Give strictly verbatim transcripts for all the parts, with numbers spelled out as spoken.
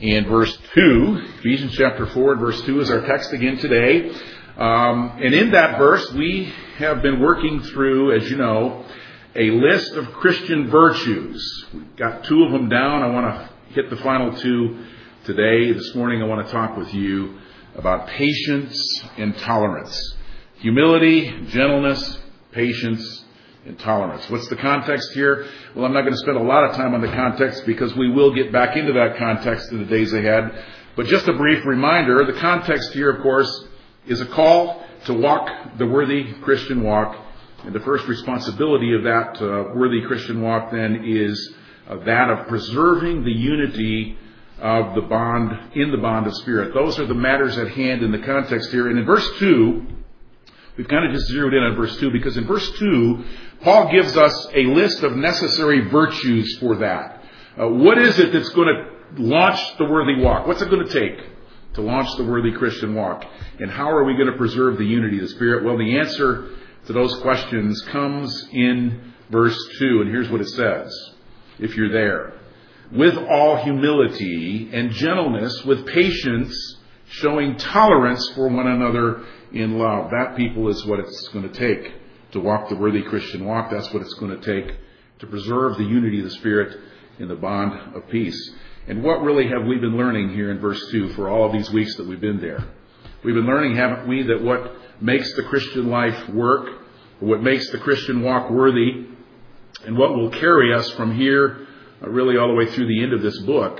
and verse two. Ephesians chapter four and verse two is our text again today. Um, and in that verse, we have been working through, as you know, a list of Christian virtues. We've got two of them down. I want to hit the final two today. This morning I want to talk with you about patience and tolerance. Humility, gentleness, patience, and tolerance. What's the context here? Well, I'm not going to spend a lot of time on the context because we will get back into that context in the days ahead. But just a brief reminder, the context here, of course, is a call to walk the worthy Christian walk. And the first responsibility of that uh, worthy Christian walk then is uh, that of preserving the unity of the bond, in the bond of spirit. Those are the matters at hand in the context here. And in verse two, we've kind of just zeroed in on verse two because in verse two, Paul gives us a list of necessary virtues for that. Uh, what is it that's going to launch the worthy walk? What's it going to take to launch the worthy Christian walk? And how are we going to preserve the unity of the Spirit? Well, the answer to those questions comes in verse two, and here's what it says, if you're there. With all humility and gentleness, with patience, showing tolerance for one another in love. That, people, is what it's going to take to walk the worthy Christian walk. That's what it's going to take to preserve the unity of the Spirit in the bond of peace. And what really have we been learning here in verse two for all of these weeks that we've been there? We've been learning, haven't we, that what makes the Christian life work, what makes the Christian walk worthy, and what will carry us from here uh, really all the way through the end of this book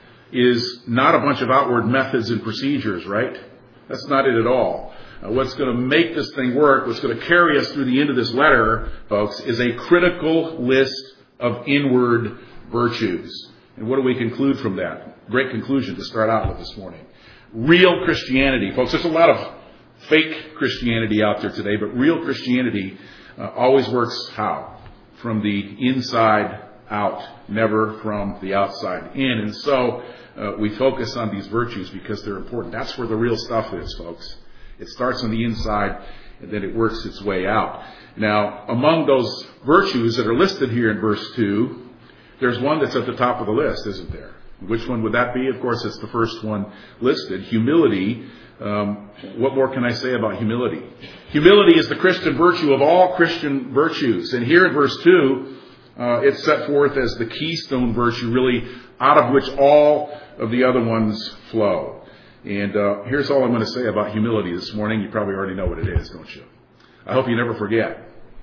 is not a bunch of outward methods and procedures, right? That's not it at all. Uh, what's going to make this thing work, what's going to carry us through the end of this letter, folks, is a critical list of inward virtues. And what do we conclude from that? Great conclusion to start out with this morning. Real Christianity. Folks, there's a lot of fake Christianity out there today, but real Christianity uh, always works how? From the inside out, never from the outside in. And so uh, we focus on these virtues because they're important. That's where the real stuff is, folks. It starts on the inside and then it works its way out. Now, among those virtues that are listed here in verse two, there's one that's at the top of the list, isn't there? Which one would that be? Of course, it's the first one listed, humility. Um, what more can I say about humility? Humility is the Christian virtue of all Christian virtues. And here in verse two, uh, it's set forth as the keystone virtue, really, out of which all of the other ones flow. And uh, here's all I'm going to say about humility this morning. You probably already know what it is, don't you? I hope you never forget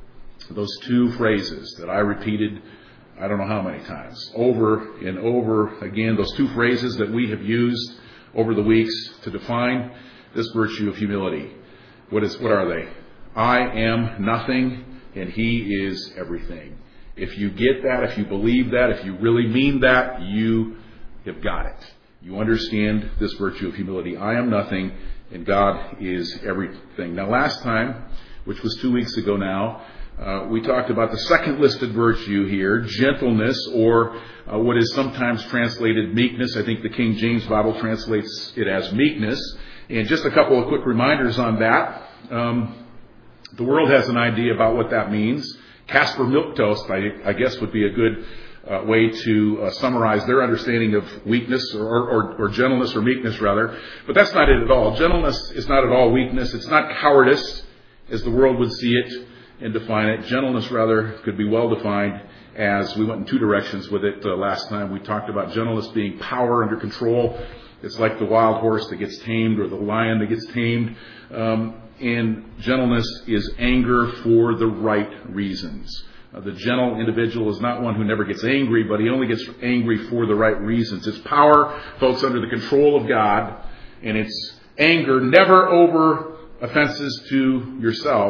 those two phrases that I repeated I don't know how many times, over and over again, those two phrases that we have used over the weeks to define this virtue of humility. What is? What are they? I am nothing and He is everything. If you get that, if you believe that, if you really mean that, you have got it. You understand this virtue of humility. I am nothing and God is everything. Now, last time, which was two weeks ago now, Uh, we talked about the second listed virtue here, gentleness, or uh, what is sometimes translated meekness. I think the King James Bible translates it as meekness. And just a couple of quick reminders on that. Um, the world has an idea about what that means. Casper Milquetoast, I, I guess, would be a good uh, way to uh, summarize their understanding of weakness or, or, or gentleness or meekness, rather. But that's not it at all. Gentleness is not at all weakness. It's not cowardice, as the world would see it and define it. Gentleness, rather, could be well defined as we went in two directions with it uh, last time. We talked about gentleness being power under control. It's like the wild horse that gets tamed or the lion that gets tamed. Um, and gentleness is anger for the right reasons. Uh, the gentle individual is not one who never gets angry, but he only gets angry for the right reasons. It's power, folks, under the control of God. And it's anger never over offenses to yourself,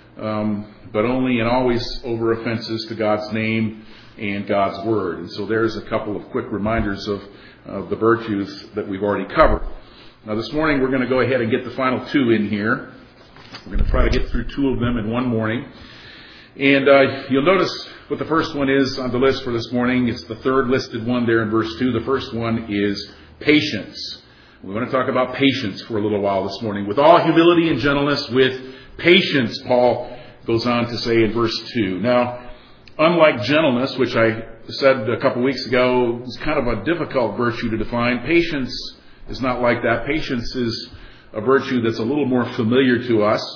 Um, but only and always over offenses to God's name and God's word. And so there's a couple of quick reminders of, of the virtues that we've already covered. Now this morning we're going to go ahead and get the final two in here. We're going to try to get through two of them in one morning. And uh, you'll notice what the first one is on the list for this morning. It's the third listed one there in verse two. The first one is patience. We want to talk about patience for a little while this morning. With all humility and gentleness, with patience, Paul goes on to say in verse two. Now, unlike gentleness, which I said a couple weeks ago, it's kind of a difficult virtue to define. Patience is not like that. Patience is a virtue that's a little more familiar to us.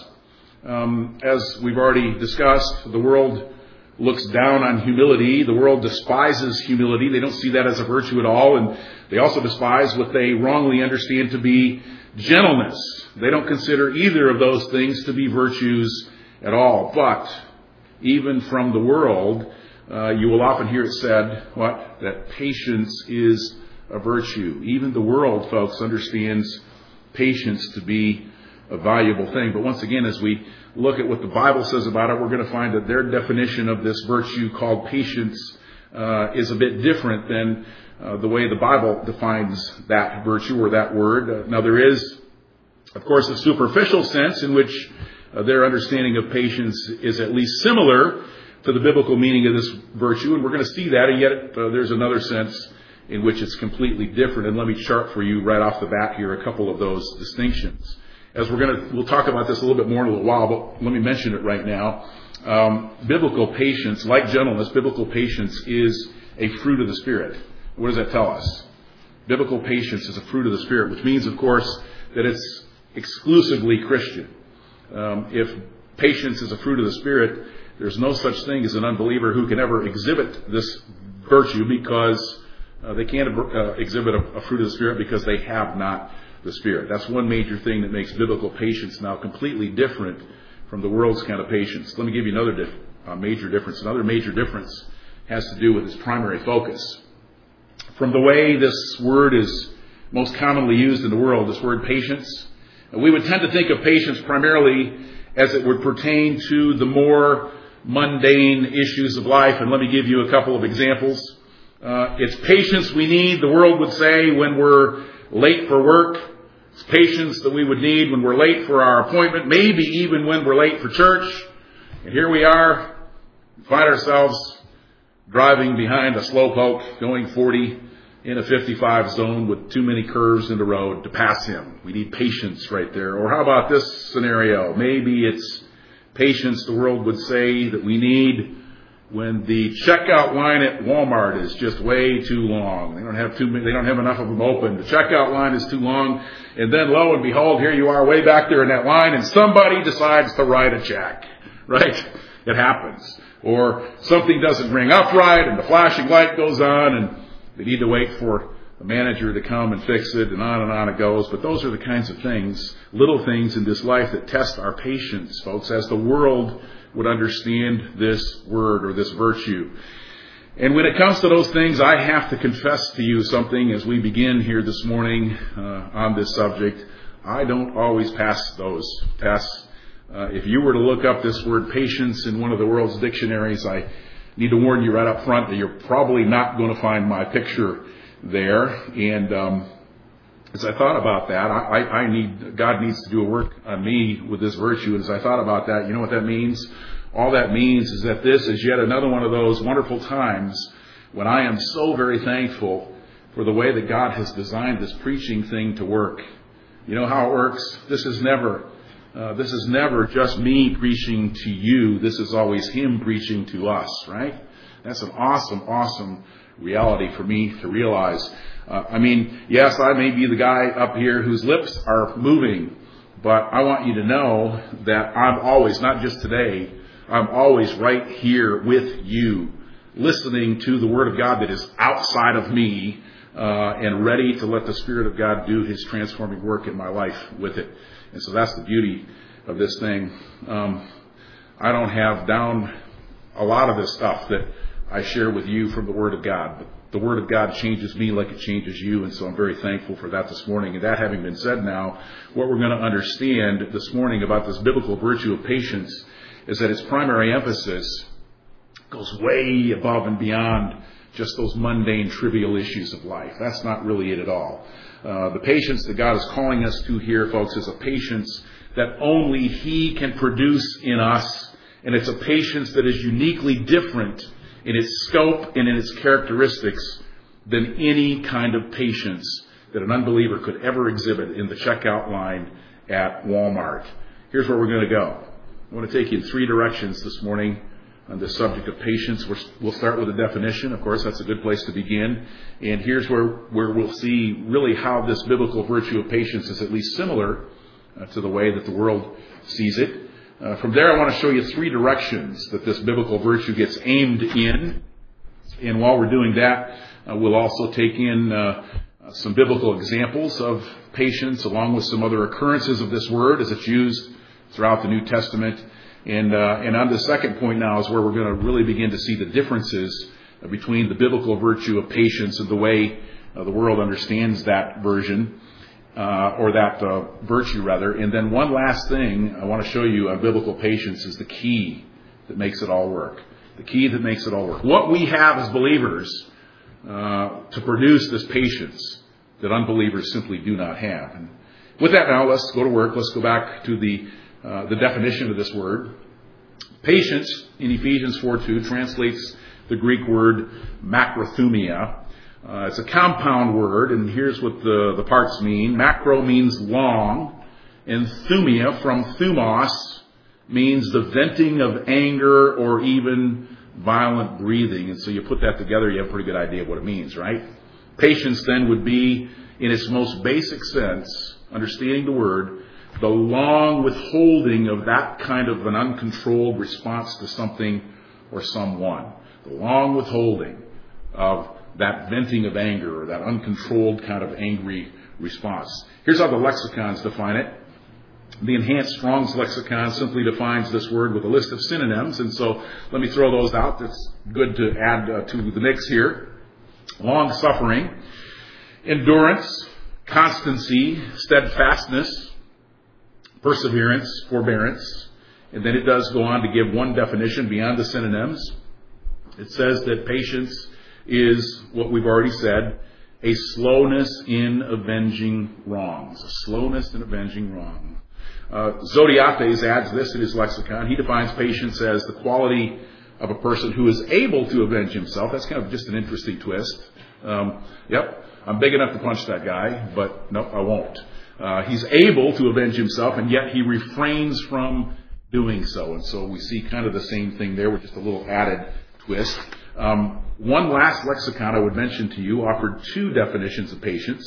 Um, as we've already discussed, the world looks down on humility. The world despises humility. They don't see that as a virtue at all. And they also despise what they wrongly understand to be gentleness. They don't consider either of those things to be virtues at all. But even from the world, uh, you will often hear it said, what? That patience is a virtue. Even the world, folks, understands patience to be a valuable thing. But once again, as we look at what the Bible says about it, we're going to find that their definition of this virtue called patience uh, is a bit different than uh, the way the Bible defines that virtue or that word. Uh, now, there is, of course, a superficial sense in which uh, their understanding of patience is at least similar to the biblical meaning of this virtue, and we're going to see that, and yet uh, there's another sense in which it's completely different. And let me chart for you right off the bat here a couple of those distinctions. As we're going to, we'll talk about this a little bit more in a little while, but let me mention it right now. Um, biblical patience, like gentleness, biblical patience is a fruit of the Spirit. What does that tell us? Biblical patience is a fruit of the Spirit, which means, of course, that it's exclusively Christian. Um, if patience is a fruit of the Spirit, there's no such thing as an unbeliever who can ever exhibit this virtue because uh, they can't uh, exhibit a, a fruit of the Spirit because they have not the Spirit. That's one major thing that makes biblical patience now completely different from the world's kind of patience. Let me give you another dif- uh, major difference. Another major difference has to do with its primary focus. From the way this word is most commonly used in the world, this word patience, we would tend to think of patience primarily as it would pertain to the more mundane issues of life. And let me give you a couple of examples. Uh, it's patience we need, the world would say, when we're late for work. It's patience that we would need when we're late for our appointment, maybe even when we're late for church. And here we are, find ourselves driving behind a slowpoke, going forty in a fifty-five zone with too many curves in the road to pass him. We need patience right there. Or how about this scenario? Maybe it's patience, the world would say, that we need when the checkout line at Walmart is just way too long. They don't have too many, they don't have enough of them open. The checkout line is too long. And then lo and behold, here you are way back there in that line and somebody decides to write a check. Right? It happens. Or something doesn't ring up right and the flashing light goes on and they need to wait for the manager to come and fix it, and on and on it goes. But those are the kinds of things, little things in this life that test our patience, folks, as the world would understand this word or this virtue. And when it comes to those things, I have to confess to you something as we begin here this morning uh, on this subject. I don't always pass those tests. Uh, if you were to look up this word patience in one of the world's dictionaries, I need to warn you right up front that you're probably not going to find my picture there. And um, as I thought about that, I, I need God needs to do a work on me with this virtue. And as I thought about that, you know what that means? All that means is that this is yet another one of those wonderful times when I am so very thankful for the way that God has designed this preaching thing to work. You know how it works? This is never, uh, this is never just me preaching to you. This is always Him preaching to us, right? That's an awesome, awesome reality for me to realize. Uh, I mean, yes, I may be the guy up here whose lips are moving, but I want you to know that I'm always, not just today, I'm always right here with you, listening to the Word of God that is outside of me, uh, and ready to let the Spirit of God do His transforming work in my life with it. And so that's the beauty of this thing. Um, I don't have down a lot of this stuff that I share with you from the Word of God, but the Word of God changes me like it changes you, and so I'm very thankful for that this morning. And that having been said now, what we're going to understand this morning about this biblical virtue of patience is that its primary emphasis goes way above and beyond just those mundane, trivial issues of life. That's not really it at all. Uh, the patience that God is calling us to here, folks, is a patience that only He can produce in us, and it's a patience that is uniquely different in its scope and in its characteristics than any kind of patience that an unbeliever could ever exhibit in the checkout line at Walmart. Here's where we're going to go. I want to take you in three directions this morning on the subject of patience. We're, we'll start with a definition. Of course, that's a good place to begin. And here's where, where we'll see really how this biblical virtue of patience is at least similar uh, to the way that the world sees it. Uh, from there, I want to show you three directions that this biblical virtue gets aimed in. And while we're doing that, uh, we'll also take in uh, some biblical examples of patience, along with some other occurrences of this word as it's used throughout the New Testament. And uh, and on the second point now is where we're going to really begin to see the differences uh, between the biblical virtue of patience and the way uh, the world understands that version, uh, or that uh, virtue rather. And then one last thing I want to show you on biblical patience is the key that makes it all work. The key that makes it all work. What we have as believers uh, to produce this patience that unbelievers simply do not have. And with that now, let's go to work. Let's go back to the uh, the definition of this word. Patience in Ephesians four two translates the Greek word macrothumia. Uh, it's a compound word, and here's what the, the parts mean. Macro means long, and thumia from thumos means the venting of anger or even violent breathing. And so you put that together, you have a pretty good idea of what it means, right? Patience then would be, in its most basic sense, understanding the word, the long withholding of that kind of an uncontrolled response to something or someone. The long withholding of that venting of anger or that uncontrolled kind of angry response. Here's how the lexicons define it. The Enhanced Strong's Lexicon simply defines this word with a list of synonyms, and so let me throw those out. That's good to add uh, to the mix here. Long-suffering, endurance, constancy, steadfastness, perseverance, forbearance. And then it does go on to give one definition beyond the synonyms. It says that patience is, what we've already said, a slowness in avenging wrongs. A slowness in avenging wrongs. Uh, Zodiates adds this in his lexicon. He defines patience as the quality of a person who is able to avenge himself. That's kind of just an interesting twist. Um, yep, I'm big enough to punch that guy, but no, I won't. Uh, he's able to avenge himself, and yet he refrains from doing so. And so we see kind of the same thing there with just a little added twist. Um, one last lexicon I would mention to you offered two definitions of patience.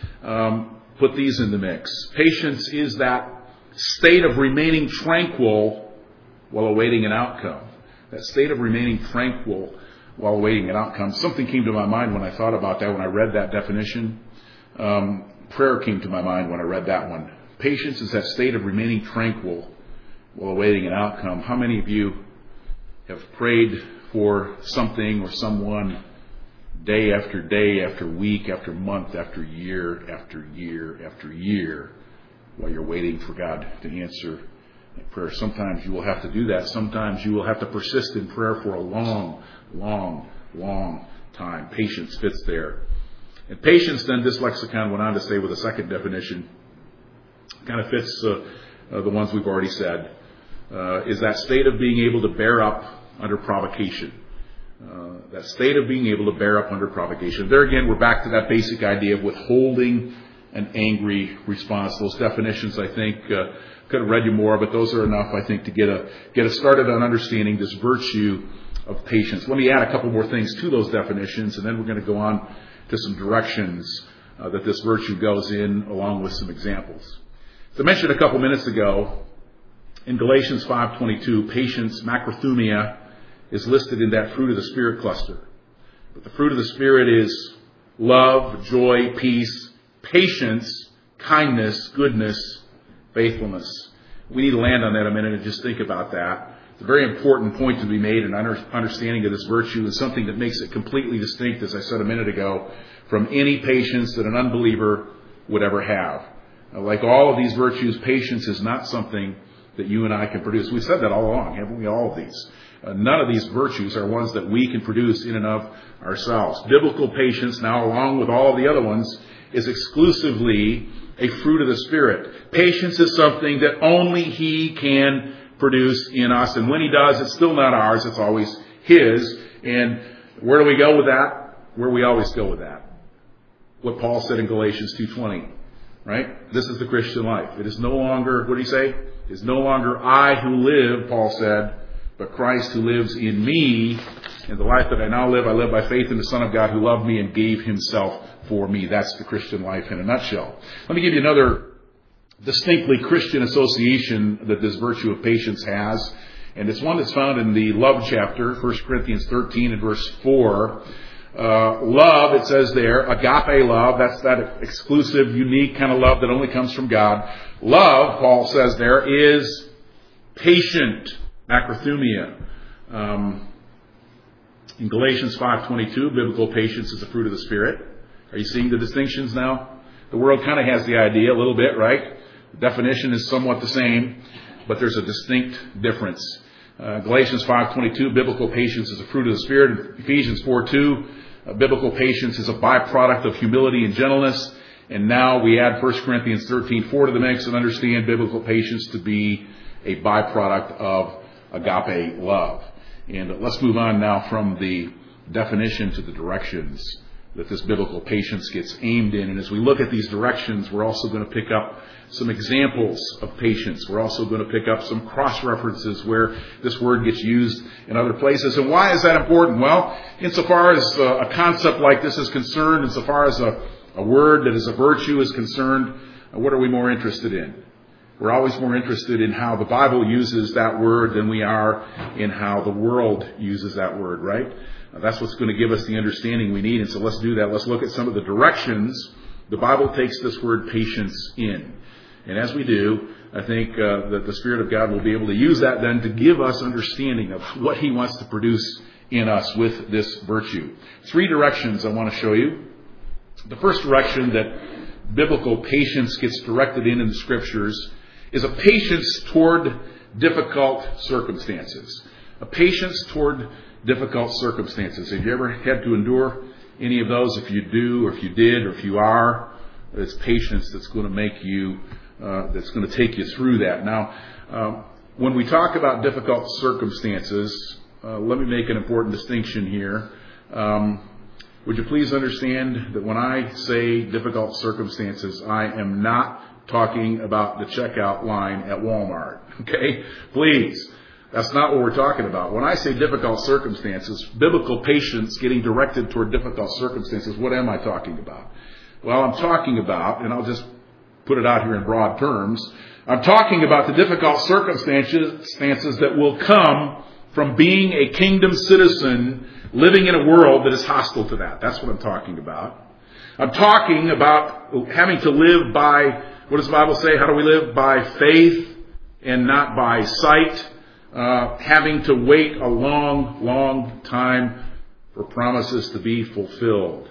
Um, put these in the mix. Patience is that state of remaining tranquil while awaiting an outcome. That state of remaining tranquil while awaiting an outcome. Something came to my mind when I thought about that, when I read that definition. Um, prayer came to my mind when I read that one. Patience is that state of remaining tranquil while awaiting an outcome. How many of you have prayed for something or someone day after day, after week, after month, after year, after year, after year, while you're waiting for God to answer prayer? Sometimes you will have to do that. Sometimes you will have to persist in prayer for a long, long, long time. Patience fits there. And patience, then, this lexicon went on to say with a second definition, kind of fits uh, uh, the ones we've already said, uh, is that state of being able to bear up under provocation. Uh, that state of being able to bear up under provocation. There again, we're back to that basic idea of withholding an angry response. Those definitions, I think, uh, could have read you more, but those are enough, I think, to get a get us started on understanding this virtue of patience. Let me add a couple more things to those definitions, and then we're going to go on to some directions uh, that this virtue goes in, along with some examples. As I mentioned a couple minutes ago, in Galatians five twenty-two, patience, macrothumia, is listed in that fruit of the Spirit cluster. But the fruit of the Spirit is love, joy, peace, patience, kindness, goodness, faithfulness. We need to land on that a minute and just think about that. It's a very important point to be made in understanding of this virtue, and something that makes it completely distinct, as I said a minute ago, from any patience that an unbeliever would ever have. Like all of these virtues, patience is not something that you and I can produce. We've said that all along, haven't we? All of these. Uh, none of these virtues are ones that we can produce in and of ourselves. Biblical patience, now along with all of the other ones, is exclusively a fruit of the Spirit. Patience is something that only He can produce in us. And when He does, it's still not ours. It's always His. And where do we go with that? Where we always go with that. What Paul said in Galatians two twenty. Right? This is the Christian life. It is no longer, what did he say? It is no longer I who live, Paul said, but but Christ who lives in me. And the life that I now live, I live by faith in the Son of God who loved me and gave himself for me. That's the Christian life in a nutshell. Let me give you another distinctly Christian association that this virtue of patience has. And it's one that's found in the love chapter, First Corinthians thirteen and verse four. Uh, love, it says there, agape love, that's that exclusive, unique kind of love that only comes from God. Love, Paul says there, is patient, macrothumia. Um, in Galatians five twenty-two, biblical patience is a fruit of the Spirit. Are you seeing the distinctions now? The world kind of has the idea a little bit, right? The definition is somewhat the same, but there's a distinct difference. Uh, Galatians five twenty-two, biblical patience is a fruit of the Spirit. Ephesians four two, uh, biblical patience is a byproduct of humility and gentleness. And now we add First Corinthians thirteen four to the mix and understand biblical patience to be a byproduct of agape love. And let's move on now from the definition to the directions that this biblical patience gets aimed in. And as we look at these directions, we're also going to pick up some examples of patience. We're also going to pick up some cross-references where this word gets used in other places. And why is that important? Well, insofar as a concept like this is concerned, insofar as a, a word that is a virtue is concerned, what are we more interested in? We're always more interested in how the Bible uses that word than we are in how the world uses that word, right? That's what's going to give us the understanding we need. And so let's do that. Let's look at some of the directions the Bible takes this word patience in. And as we do, I think uh, that the Spirit of God will be able to use that then to give us understanding of what He wants to produce in us with this virtue. Three directions I want to show you. The first direction that biblical patience gets directed in in the Scriptures is a patience toward difficult circumstances. A patience toward difficult circumstances. Have you ever had to endure any of those? If you do, or if you did, or if you are, it's patience that's going to make you, uh, that's going to take you through that. Now, um, when we talk about difficult circumstances, uh, let me make an important distinction here. Um, would you please understand that when I say difficult circumstances, I am not talking about the checkout line at Walmart. Okay? Please. That's not what we're talking about. When I say difficult circumstances, biblical patience getting directed toward difficult circumstances, what am I talking about? Well, I'm talking about, and I'll just put it out here in broad terms, I'm talking about the difficult circumstances that will come from being a kingdom citizen living in a world that is hostile to that. That's what I'm talking about. I'm talking about having to live by, what does the Bible say? How do we live? By faith and not by sight. Uh, having to wait a long, long time for promises to be fulfilled.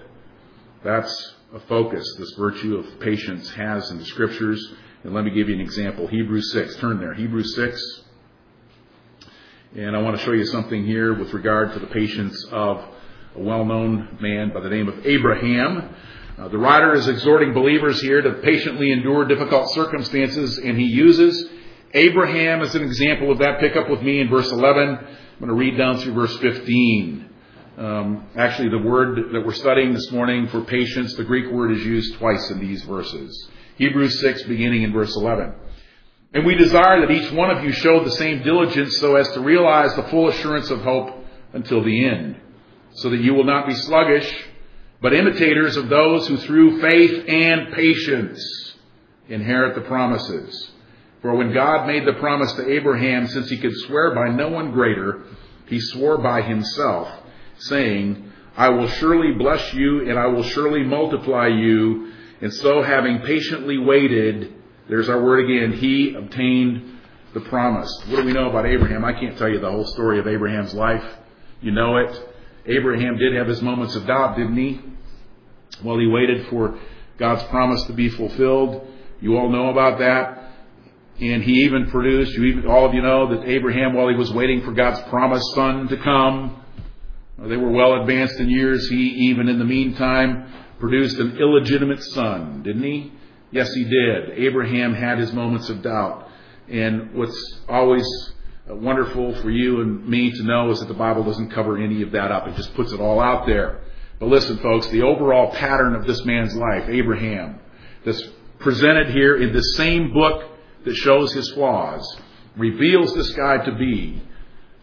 That's a focus this virtue of patience has in the Scriptures. And let me give you an example. Hebrews six. Turn there. Hebrews six. And I want to show you something here with regard to the patience of a well-known man by the name of Abraham. Uh, the writer is exhorting believers here to patiently endure difficult circumstances, and he uses Abraham as an example of that. Pick up with me in verse eleven. I'm going to read down through verse fifteen. Um, actually, the word that we're studying this morning for patience, the Greek word is used twice in these verses. Hebrews six, beginning in verse eleven. And we desire that each one of you show the same diligence so as to realize the full assurance of hope until the end, so that you will not be sluggish, but imitators of those who through faith and patience inherit the promises. For when God made the promise to Abraham, since he could swear by no one greater, he swore by himself, saying, I will surely bless you, and I will surely multiply you. And so, having patiently waited, there's our word again, he obtained the promise. What do we know about Abraham? I can't tell you the whole story of Abraham's life. You know it. Abraham did have his moments of doubt, didn't he? Well, he waited for God's promise to be fulfilled. You all know about that. And he even produced, you even, all of you know that Abraham, while he was waiting for God's promised son to come, they were well advanced in years. He even in the meantime produced an illegitimate son, didn't he? Yes, he did. Abraham had his moments of doubt. And what's always wonderful for you and me to know is that the Bible doesn't cover any of that up. It just puts it all out there. But listen, folks, the overall pattern of this man's life, Abraham, that's presented here in the same book that shows his flaws, reveals this guy to be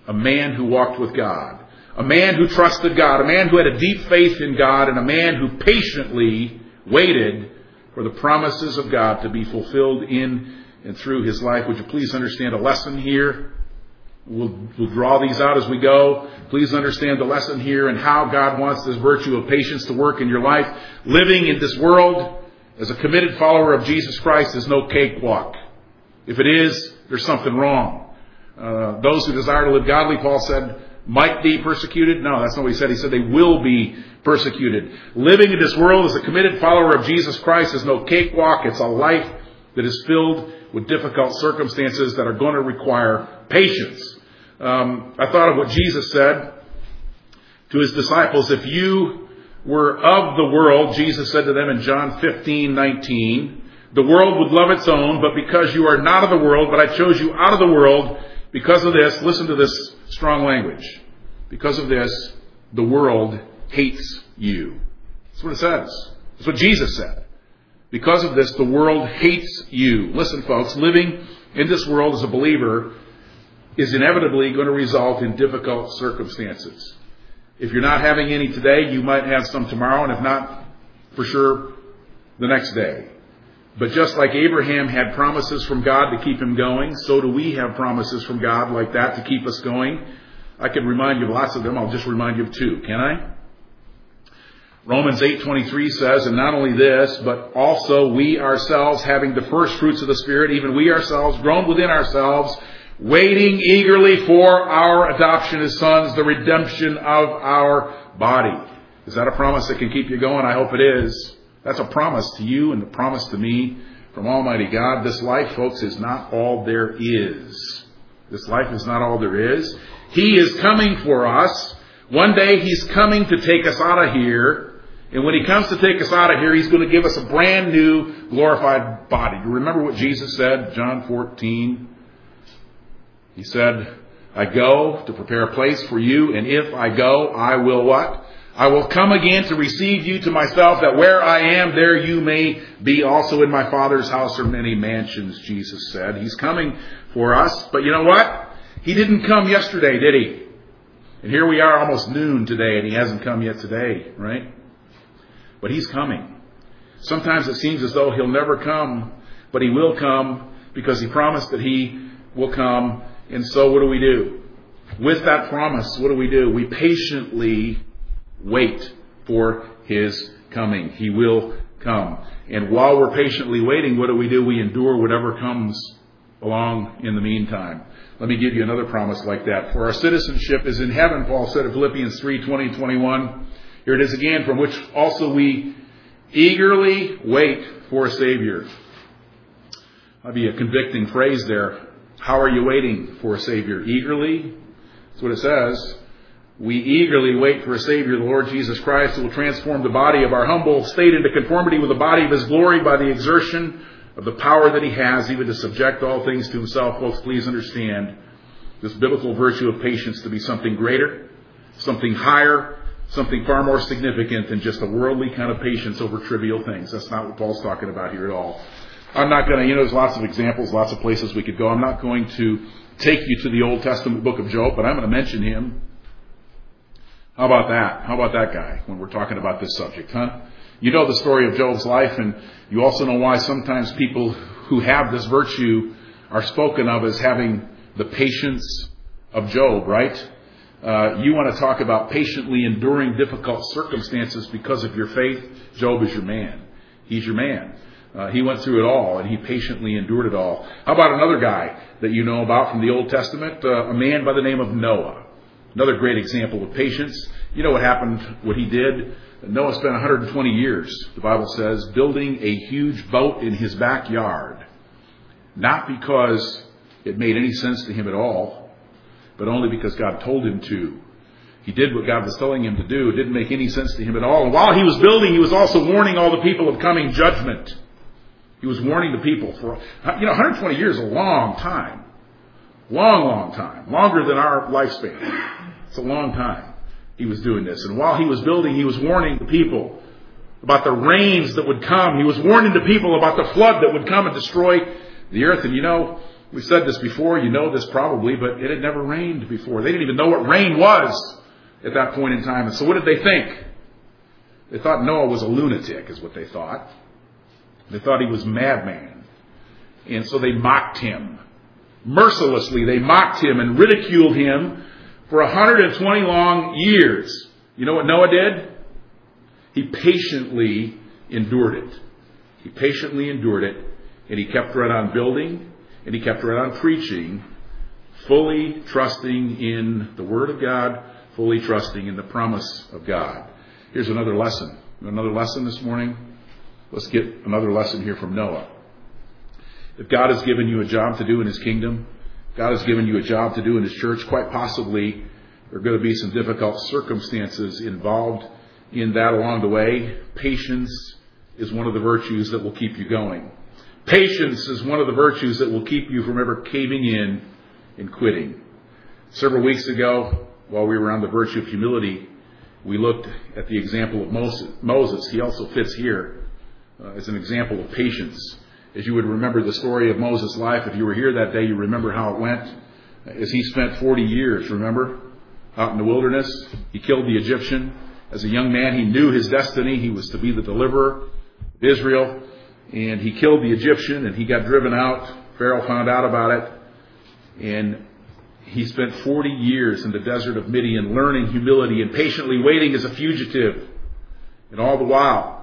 a man who walked with God, a man who trusted God, a man who had a deep faith in God, and a man who patiently waited for the promises of God to be fulfilled in and through his life. Would you please understand a lesson here? We'll, we'll draw these out as we go. Please understand the lesson here and how God wants this virtue of patience to work in your life. Living in this world as a committed follower of Jesus Christ is no cakewalk. If it is, there's something wrong. Uh, those who desire to live godly, Paul said, might be persecuted. No, that's not what he said. He said they will be persecuted. Living in this world as a committed follower of Jesus Christ is no cakewalk. It's a life that is filled with difficult circumstances that are going to require patience. Um, I thought of what Jesus said to his disciples. If you were of the world, Jesus said to them in John fifteen nineteen, the world would love its own, but because you are not of the world, but I chose you out of the world, because of this, listen to this strong language. Because of this, the world hates you. That's what it says. That's what Jesus said. Because of this, the world hates you. Listen, folks, living in this world as a believer is inevitably going to result in difficult circumstances. If you're not having any today, you might have some tomorrow, and if not, for sure, the next day. But just like Abraham had promises from God to keep him going, so do we have promises from God like that to keep us going. I can remind you of lots of them. I'll just remind you of two. Can I? Romans eight twenty-three says, and not only this, but also we ourselves, having the first fruits of the Spirit, even we ourselves, grown within ourselves, waiting eagerly for our adoption as sons, the redemption of our body. Is that a promise that can keep you going? I hope it is. That's a promise to you and a promise to me from Almighty God. This life, folks, is not all there is. This life is not all there is. He is coming for us. One day He's coming to take us out of here. And when He comes to take us out of here, He's going to give us a brand new glorified body. Do you remember what Jesus said? John fourteen. He said, I go to prepare a place for you, and if I go, I will what? I will come again to receive you to myself, that where I am, there you may be also. In my Father's house are many mansions, Jesus said. He's coming for us. But you know what? He didn't come yesterday, did He? And here we are almost noon today, and He hasn't come yet today, right? But He's coming. Sometimes it seems as though He'll never come, but He will come because He promised that He will come. And so what do we do? With that promise, what do we do? We patiently wait for His coming. He will come. And while we're patiently waiting, what do we do? We endure whatever comes along in the meantime. Let me give you another promise like that. For our citizenship is in heaven, Paul said in Philippians three twenty, twenty-one. Here it is again, from which also we eagerly wait for a Savior. That'd be a convicting phrase there. How are you waiting for a Savior? Eagerly? That's what it says. We eagerly wait for a Savior, the Lord Jesus Christ, who will transform the body of our humble state into conformity with the body of His glory by the exertion of the power that He has, even to subject all things to Himself. Folks, please understand this biblical virtue of patience to be something greater, something higher, something far more significant than just a worldly kind of patience over trivial things. That's not what Paul's talking about here at all. I'm not going to, you know, there's lots of examples, lots of places we could go. I'm not going to take you to the Old Testament book of Job, but I'm going to mention him. How about that? How about that guy when we're talking about this subject, huh? You know the story of Job's life, and you also know why sometimes people who have this virtue are spoken of as having the patience of Job, right? Uh, you want to talk about patiently enduring difficult circumstances because of your faith? Job is your man. He's your man. Uh, he went through it all, and he patiently endured it all. How about another guy that you know about from the Old Testament? Uh, a man by the name of Noah. Another great example of patience. You know what happened, what he did? Noah spent one hundred twenty years, the Bible says, building a huge boat in his backyard. Not because it made any sense to him at all, but only because God told him to. He did what God was telling him to do. It didn't make any sense to him at all. And while he was building, he was also warning all the people of coming judgment. He was warning the people for, you know, one hundred twenty years is a long time. Long, long time. Longer than our lifespan. It's a long time he was doing this. And while he was building, he was warning the people about the rains that would come. He was warning the people about the flood that would come and destroy the earth. And you know, We said this before, you know this probably, but it had never rained before. They didn't even know what rain was at that point in time. And so what did they think? They thought Noah was a lunatic, is what they thought. They thought he was a madman. And so they mocked him. Mercilessly, they mocked him and ridiculed him for one hundred twenty long years. You know what Noah did? He patiently endured it. He patiently endured it, and he kept right on building, and he kept right on preaching, fully trusting in the Word of God, fully trusting in the promise of God. Here's another lesson. Another lesson this morning. Let's get another lesson here from Noah. If God has given you a job to do in His kingdom, God has given you a job to do in His church, quite possibly there are going to be some difficult circumstances involved in that along the way. Patience is one of the virtues that will keep you going. Patience is one of the virtues that will keep you from ever caving in and quitting. Several weeks ago, while we were on the virtue of humility, we looked at the example of Moses. He also fits here uh, as an example of patience. As you would remember the story of Moses' life, if you were here that day, you remember how it went. As he spent forty years, remember, out in the wilderness. He killed the Egyptian. As a young man, he knew his destiny. He was to be the deliverer of Israel. And he killed the Egyptian, and he got driven out. Pharaoh found out about it. And he spent forty years in the desert of Midian learning humility and patiently waiting as a fugitive. And all the while,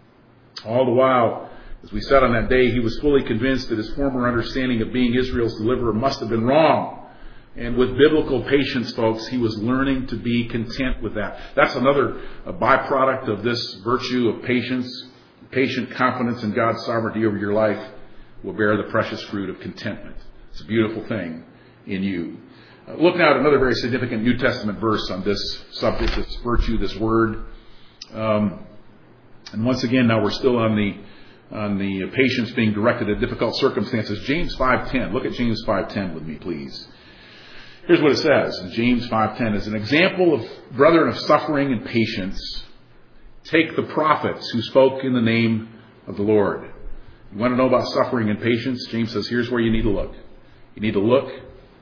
all the while, as we said on that day, he was fully convinced that his former understanding of being Israel's deliverer must have been wrong. And with biblical patience, folks, he was learning to be content with that. That's another a byproduct of this virtue of patience. Patient confidence in God's sovereignty over your life will bear the precious fruit of contentment. It's a beautiful thing in you. Uh, look now at another very significant New Testament verse on this subject, this virtue, this word. Um, and once again, now we're still on the on the patience being directed at difficult circumstances. James five ten. Look at James five ten with me, please. Here's what it says in James five ten. As an example of, brethren, of suffering and patience, take the prophets who spoke in the name of the Lord. You want to know about suffering and patience? James says, here's where you need to look. You need to look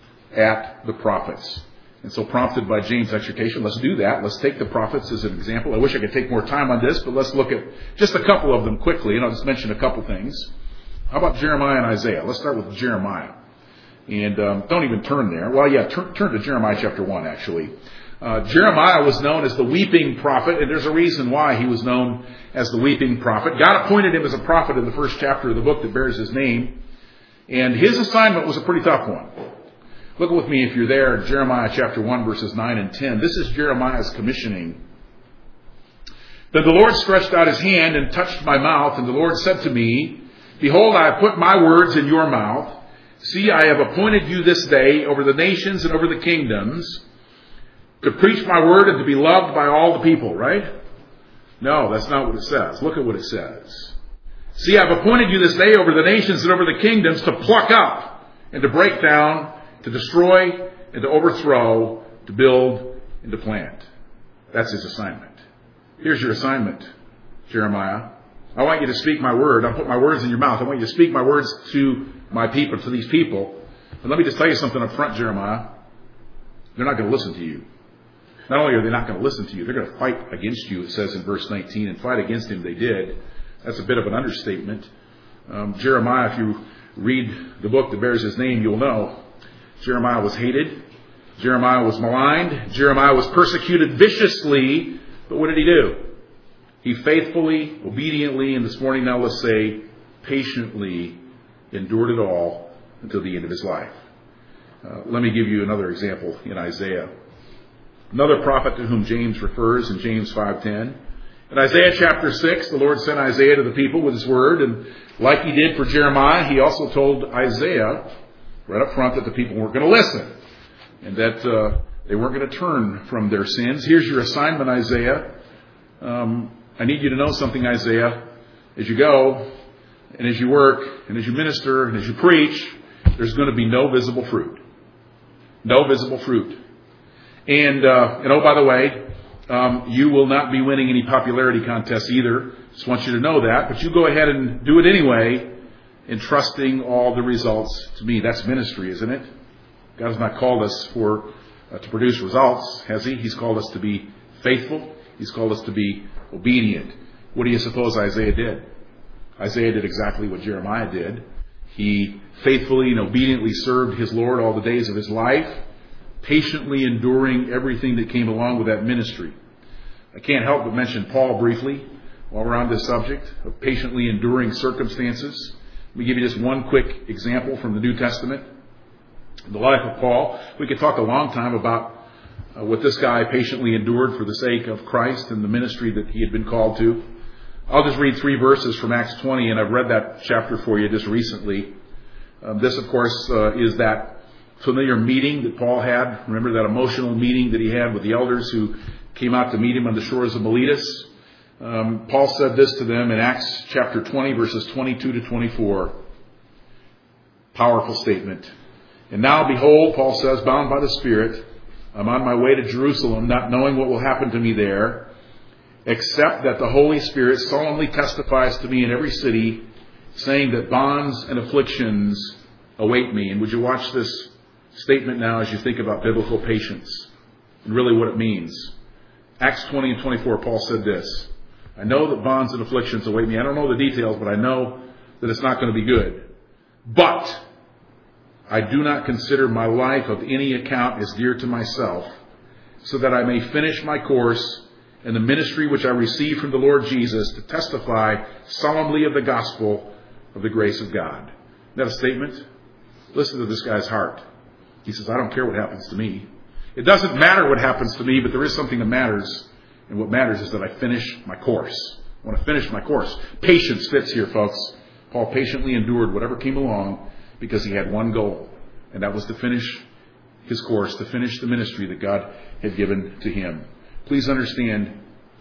at the prophets. And so prompted by James' exhortation, let's do that. Let's take the prophets as an example. I wish I could take more time on this, but let's look at just a couple of them quickly. And I'll just mention a couple things. How about Jeremiah and Isaiah? Let's start with Jeremiah. And um, don't even turn there. Well, yeah, turn, turn to Jeremiah chapter one, actually. Uh, Jeremiah was known as the weeping prophet, and there's a reason why he was known as the weeping prophet. God appointed him as a prophet in the first chapter of the book that bears his name. And his assignment was a pretty tough one. Look with me, if you're there, Jeremiah chapter one, verses nine and ten. This is Jeremiah's commissioning. Then the Lord stretched out his hand and touched my mouth, and the Lord said to me, behold, I have put my words in your mouth. See, I have appointed you this day over the nations and over the kingdoms, to preach my word and to be loved by all the people, right? No, that's not what it says. Look at what it says. See, I've appointed you this day over the nations and over the kingdoms to pluck up and to break down, to destroy and to overthrow, to build and to plant. That's his assignment. Here's your assignment, Jeremiah. I want you to speak my word. I'll put my words in your mouth. I want you to speak my words to my people, to these people. And let me just tell you something up front, Jeremiah. They're not going to listen to you. Not only are they not going to listen to you, they're going to fight against you, it says in verse nineteen. And fight against him they did. That's a bit of an understatement. Um, Jeremiah, if you read the book that bears his name, you'll know. Jeremiah was hated. Jeremiah was maligned. Jeremiah was persecuted viciously. But what did he do? He faithfully, obediently, and this morning now let's say patiently endured it all until the end of his life. Uh, let me give you another example in Isaiah. Another prophet to whom James refers in James five ten. In Isaiah chapter six, the Lord sent Isaiah to the people with his word. And like he did for Jeremiah, he also told Isaiah right up front that the people weren't going to listen. And that uh, they weren't going to turn from their sins. Here's your assignment, Isaiah. Um, I need you to know something, Isaiah. As you go, and as you work, and as you minister, and as you preach, there's going to be no visible fruit. No visible fruit. And, uh, and oh, by the way, um, you will not be winning any popularity contests either. Just want you to know that. But you go ahead and do it anyway. entrusting all the results to me. That's ministry, isn't it? God has not called us for uh, to produce results, has He? He's called us to be faithful. He's called us to be obedient. What do you suppose Isaiah did? Isaiah did exactly what Jeremiah did. He faithfully and obediently served his Lord all the days of his life, patiently enduring everything that came along with that ministry. I can't help but mention Paul briefly while we're on this subject of patiently enduring circumstances. Let me give you just one quick example from the New Testament. In the life of Paul, we could talk a long time about uh, what this guy patiently endured for the sake of Christ and the ministry that he had been called to. I'll just read three verses from Acts twenty, and I've read that chapter for you just recently. Um, this, of course, uh, is that familiar meeting that Paul had. Remember that emotional meeting that he had with the elders who came out to meet him on the shores of Miletus? Um, Paul said this to them in Acts chapter twenty, verses twenty-two to twenty-four. Powerful statement. And now, behold, Paul says, bound by the Spirit, I'm on my way to Jerusalem, not knowing what will happen to me there, except that the Holy Spirit solemnly testifies to me in every city, saying that bonds and afflictions await me. And would you watch this statement now as you think about biblical patience and really what it means? Acts twenty and twenty-four, Paul said this, I know that bonds and afflictions await me. I don't know the details, but I know that it's not going to be good. But I do not consider my life of any account as dear to myself, so that I may finish my course in the ministry which I received from the Lord Jesus to testify solemnly of the gospel of the grace of God. Isn't that a statement? Listen to this guy's heart. He says, I don't care what happens to me. It doesn't matter what happens to me, but there is something that matters. And what matters is that I finish my course. I want to finish my course. Patience fits here, folks. Paul patiently endured whatever came along because he had one goal, and that was to finish his course, to finish the ministry that God had given to him. Please understand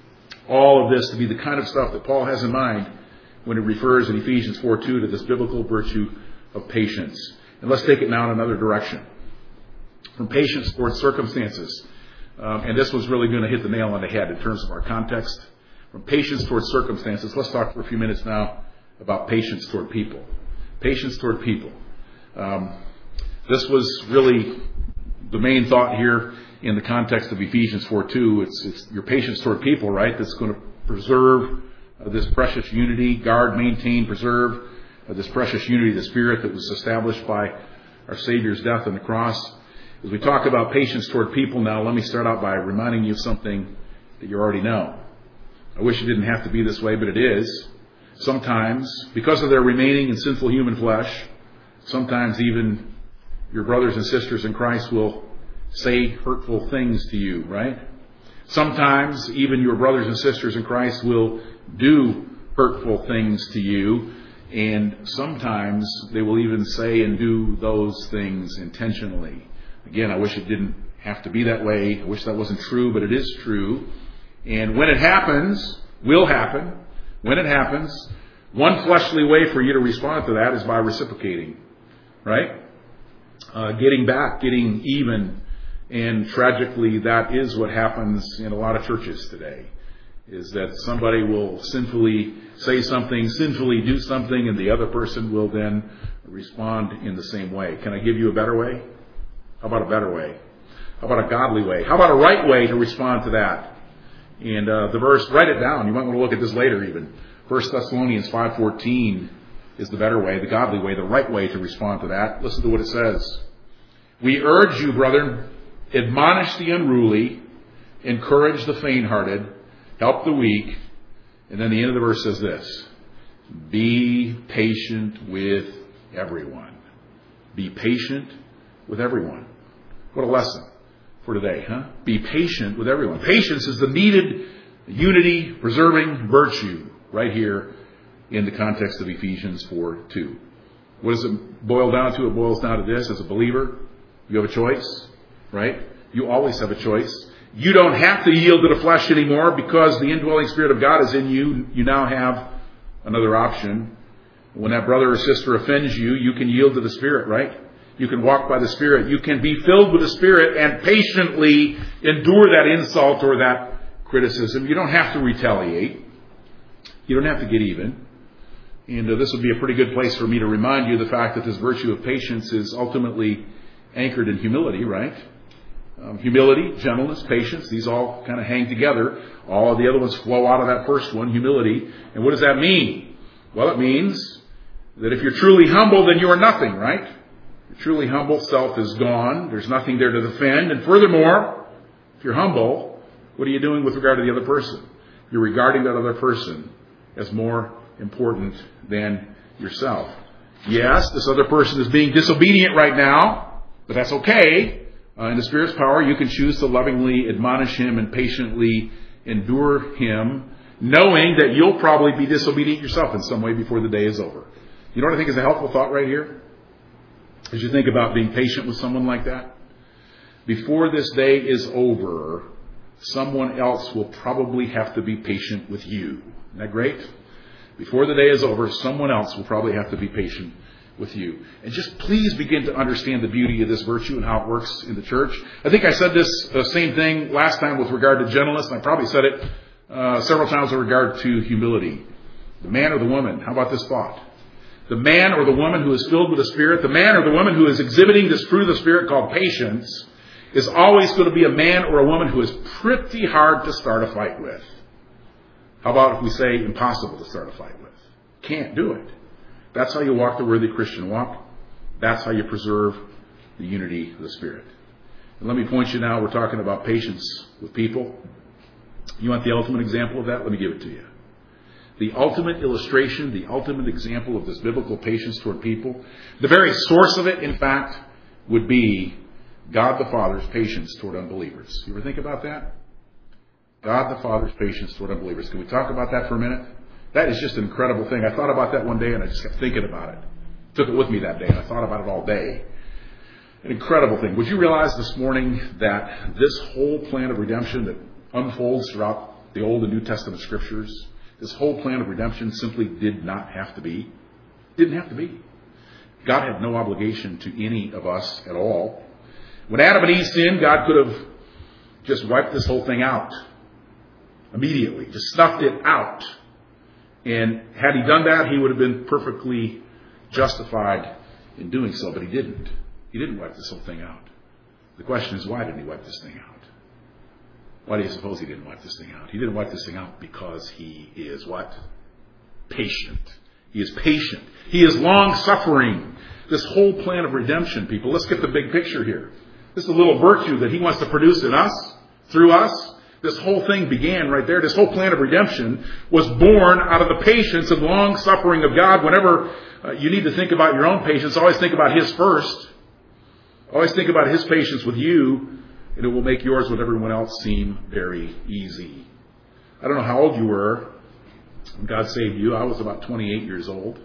all of this to be the kind of stuff that Paul has in mind when he refers in Ephesians four two to this biblical virtue of patience. And let's take it now in another direction. From patience towards circumstances. Um, and this was really going to hit the nail on the head in terms of our context. From patience towards circumstances, let's talk for a few minutes now about patience toward people. Patience toward people. Um, this was really the main thought here in the context of Ephesians four two. It's, it's your patience toward people, right, that's going to preserve uh, this precious unity, guard, maintain, preserve uh, this precious unity of the Spirit that was established by our Savior's death on the cross. As we talk about patience toward people now, let me start out by reminding you of something that you already know. I wish it didn't have to be this way, but it is. Sometimes, because of their remaining in sinful human flesh, sometimes even your brothers and sisters in Christ will say hurtful things to you, right? Sometimes even your brothers and sisters in Christ will do hurtful things to you, and sometimes they will even say and do those things intentionally. Again, I wish it didn't have to be that way. I wish that wasn't true, but it is true. And when it happens, will happen, when it happens, one fleshly way for you to respond to that is by reciprocating, right? Uh, getting back, getting even. And tragically, that is what happens in a lot of churches today, is that somebody will sinfully say something, sinfully do something, and the other person will then respond in the same way. Can I give you a better way? How about a better way? How about a godly way? How about a right way to respond to that? And uh, the verse, write it down. You might want to look at this later even. First Thessalonians five fourteen is the better way, the godly way, the right way to respond to that. Listen to what it says. We urge you, brethren, admonish the unruly, encourage the faint-hearted, help the weak. And then the end of the verse says this. Be patient with everyone. Be patient with everyone. What a lesson for today, huh? Be patient with everyone. Patience is the needed unity preserving virtue right here in the context of Ephesians four two. What does it boil down to? It boils down to this. As a believer, you have a choice, right? You always have a choice. You don't have to yield to the flesh anymore because the indwelling Spirit of God is in you. You now have another option. When that brother or sister offends you, you can yield to the Spirit, right? You can walk by the Spirit. You can be filled with the Spirit and patiently endure that insult or that criticism. You don't have to retaliate. You don't have to get even. And uh, this would be a pretty good place for me to remind you of the fact that this virtue of patience is ultimately anchored in humility, right? Um, humility, gentleness, patience, these all kind of hang together. All of the other ones flow out of that first one, humility. And what does that mean? Well, it means that if you're truly humble, then you are nothing, right? If you're truly humble, self is gone. There's nothing there to defend. And furthermore, if you're humble, what are you doing with regard to the other person? You're regarding that other person as more important than yourself. Yes, this other person is being disobedient right now, but that's okay. Uh, in the Spirit's power, you can choose to lovingly admonish him and patiently endure him, knowing that you'll probably be disobedient yourself in some way before the day is over. You know what I think is a helpful thought right here? As you think about being patient with someone like that? Before this day is over, someone else will probably have to be patient with you. Isn't that great? Before the day is over, someone else will probably have to be patient with you. And just please begin to understand the beauty of this virtue and how it works in the church. I think I said this uh, same thing last time with regard to gentleness, and I probably said it uh, several times with regard to humility. The man or the woman, how about this thought? The man or the woman who is filled with the Spirit, the man or the woman who is exhibiting this fruit of the Spirit called patience, is always going to be a man or a woman who is pretty hard to start a fight with. How about if we say impossible to start a fight with? Can't do it. That's how you walk the worthy Christian walk. That's how you preserve the unity of the Spirit. And let me point you now, we're talking about patience with people. You want the ultimate example of that? Let me give it to you. The ultimate illustration, the ultimate example of this biblical patience toward people, the very source of it, in fact, would be God the Father's patience toward unbelievers. You ever think about that? God the Father's patience toward unbelievers. Can we talk about that for a minute? That is just an incredible thing. I thought about that one day and I just kept thinking about it. Took it with me that day and I thought about it all day. An incredible thing. Would you realize this morning that this whole plan of redemption that unfolds throughout the Old and New Testament Scriptures, this whole plan of redemption simply did not have to be. Didn't have to be. God had no obligation to any of us at all. When Adam and Eve sinned, God could have just wiped this whole thing out immediately, just snuffed it out. And had he done that, he would have been perfectly justified in doing so, but he didn't. He didn't wipe this whole thing out. The question is, why didn't he wipe this thing out? Why do you suppose he didn't wipe this thing out? He didn't wipe this thing out because he is what? Patient. He is patient. He is long-suffering. This whole plan of redemption, people, let's get the big picture here. This is a little virtue that he wants to produce in us, through us. This whole thing began right there. This whole plan of redemption was born out of the patience and long-suffering of God. Whenever uh, you need to think about your own patience, always think about his first. Always think about his patience with you, and it will make yours with everyone else seem very easy. I don't know how old you were when God saved you. I was about twenty-eight years old.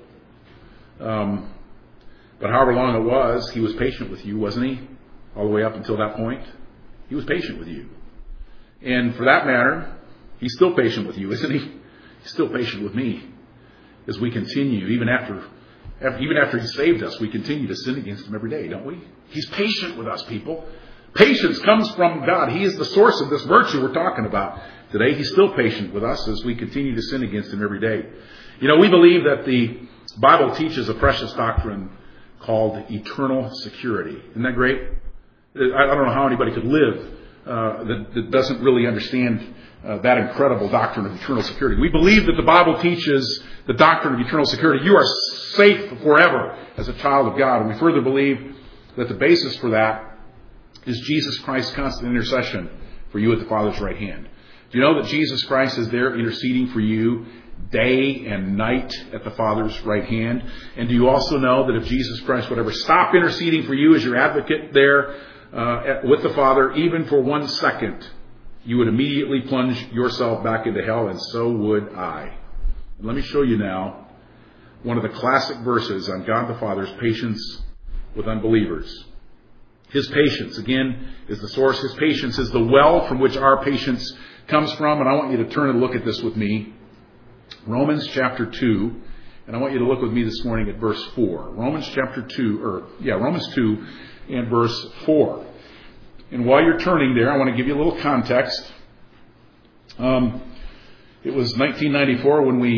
Um, but however long it was, he was patient with you, wasn't he? All the way up until that point. He was patient with you. And for that matter, he's still patient with you, isn't he? He's still patient with me as we continue, even after, even after he saved us, we continue to sin against him every day, don't we? He's patient with us, people. Patience comes from God. He is the source of this virtue we're talking about today. He's still patient with us as we continue to sin against him every day. You know, we believe that the Bible teaches a precious doctrine called eternal security. Isn't that great? I don't know how anybody could live Uh, that, that doesn't really understand uh, that incredible doctrine of eternal security. We believe that the Bible teaches the doctrine of eternal security. You are safe forever as a child of God. And we further believe that the basis for that is Jesus Christ's constant intercession for you at the Father's right hand. Do you know that Jesus Christ is there interceding for you day and night at the Father's right hand? And do you also know that if Jesus Christ would ever stop interceding for you as your advocate there, Uh, with the Father, even for one second, you would immediately plunge yourself back into hell, and so would I. And let me show you now one of the classic verses on God the Father's patience with unbelievers. His patience, again, is the source. His patience is the well from which our patience comes from. And I want you to turn and look at this with me. Romans chapter two. And I want you to look with me this morning at verse four. Romans chapter two, or yeah, Romans two and verse four. And while you're turning there, I want to give you a little context. Um, it was nineteen ninety-four when we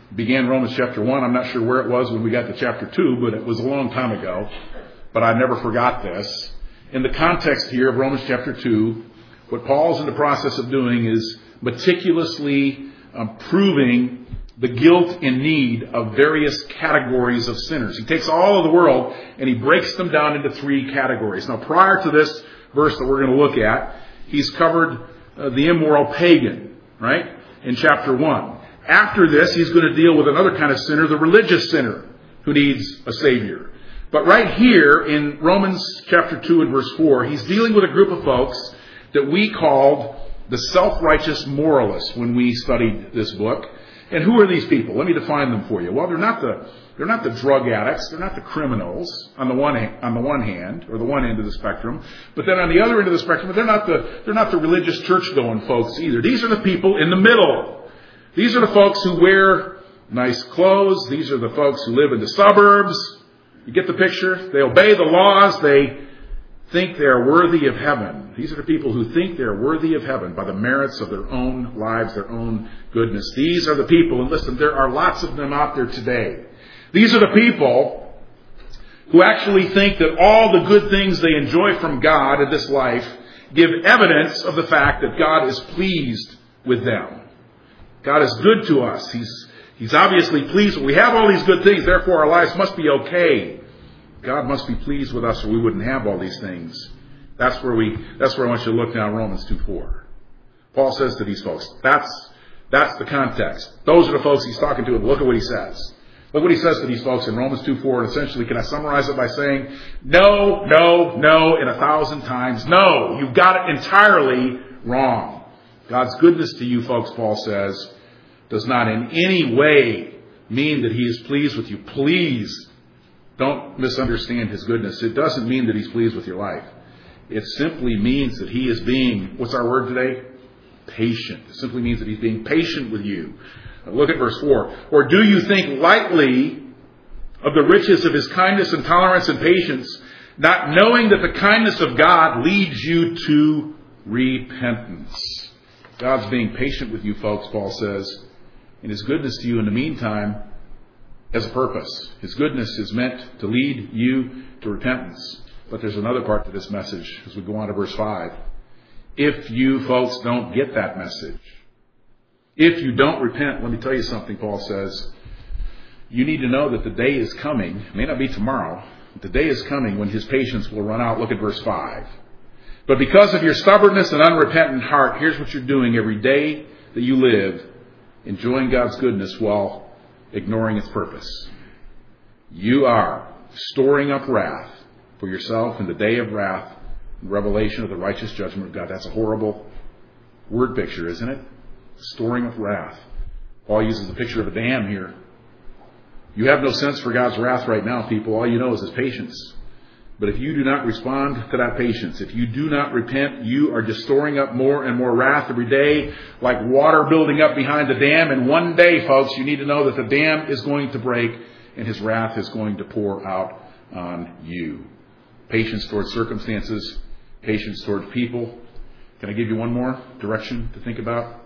began Romans chapter one. I'm not sure where it was when we got to chapter two, but it was a long time ago. But I never forgot this. In the context here of Romans chapter two, what Paul's in the process of doing is meticulously um, proving the guilt and need of various categories of sinners. He takes all of the world and he breaks them down into three categories. Now, prior to this verse that we're going to look at, he's covered uh, the immoral pagan, right, in chapter one. After this, he's going to deal with another kind of sinner, the religious sinner, who needs a Savior. But right here in Romans chapter two and verse four, he's dealing with a group of folks that we called the self-righteous moralists when we studied this book. And who are these people? Let me define them for you. Well, they're not the they're not the drug addicts, they're not the criminals on the one on the one hand, or the one end of the spectrum. But then on the other end of the spectrum, they're not the they're not the religious church-going folks either. These are the people in the middle. These are the folks who wear nice clothes. These are the folks who live in the suburbs. You get the picture? They obey the laws. They think they are worthy of heaven. These are the people who think they are worthy of heaven by the merits of their own lives, their own goodness. These are the people, and listen, there are lots of them out there today. These are the people who actually think that all the good things they enjoy from God in this life give evidence of the fact that God is pleased with them. God is good to us. He's, he's obviously pleased. We have all these good things, therefore our lives must be okay. God must be pleased with us or we wouldn't have all these things. That's where we, that's where I want you to look now in Romans two four. Paul says to these folks, that's, that's the context. Those are the folks he's talking to, and look at what he says. Look what he says to these folks in Romans two four, and essentially, can I summarize it by saying, no, no, no, and a thousand times no. You've got it entirely wrong. God's goodness to you folks, Paul says, does not in any way mean that he is pleased with you. Please don't misunderstand his goodness. It doesn't mean that he's pleased with your life. It simply means that he is being, what's our word today? Patient. It simply means that he's being patient with you. Look at verse four. Or do you think lightly of the riches of his kindness and tolerance and patience, not knowing that the kindness of God leads you to repentance? God's being patient with you folks, Paul says, and his goodness to you in the meantime has a purpose. His goodness is meant to lead you to repentance. But there's another part to this message as we go on to verse five. If you folks don't get that message, if you don't repent, let me tell you something, Paul says. You need to know that the day is coming. It may not be tomorrow, but the day is coming when his patience will run out. Look at verse five. But because of your stubbornness and unrepentant heart, here's what you're doing every day that you live, enjoying God's goodness while ignoring its purpose. You are storing up wrath for yourself in the day of wrath, and revelation of the righteous judgment of God. That's a horrible word picture, isn't it? Storing up wrath. Paul uses the picture of a dam here. You have no sense for God's wrath right now, people. All you know is his patience. But if you do not respond to that patience, if you do not repent, you are just storing up more and more wrath every day, like water building up behind the dam. And one day, folks, you need to know that the dam is going to break and his wrath is going to pour out on you. Patience towards circumstances, patience towards people. Can I give you one more direction to think about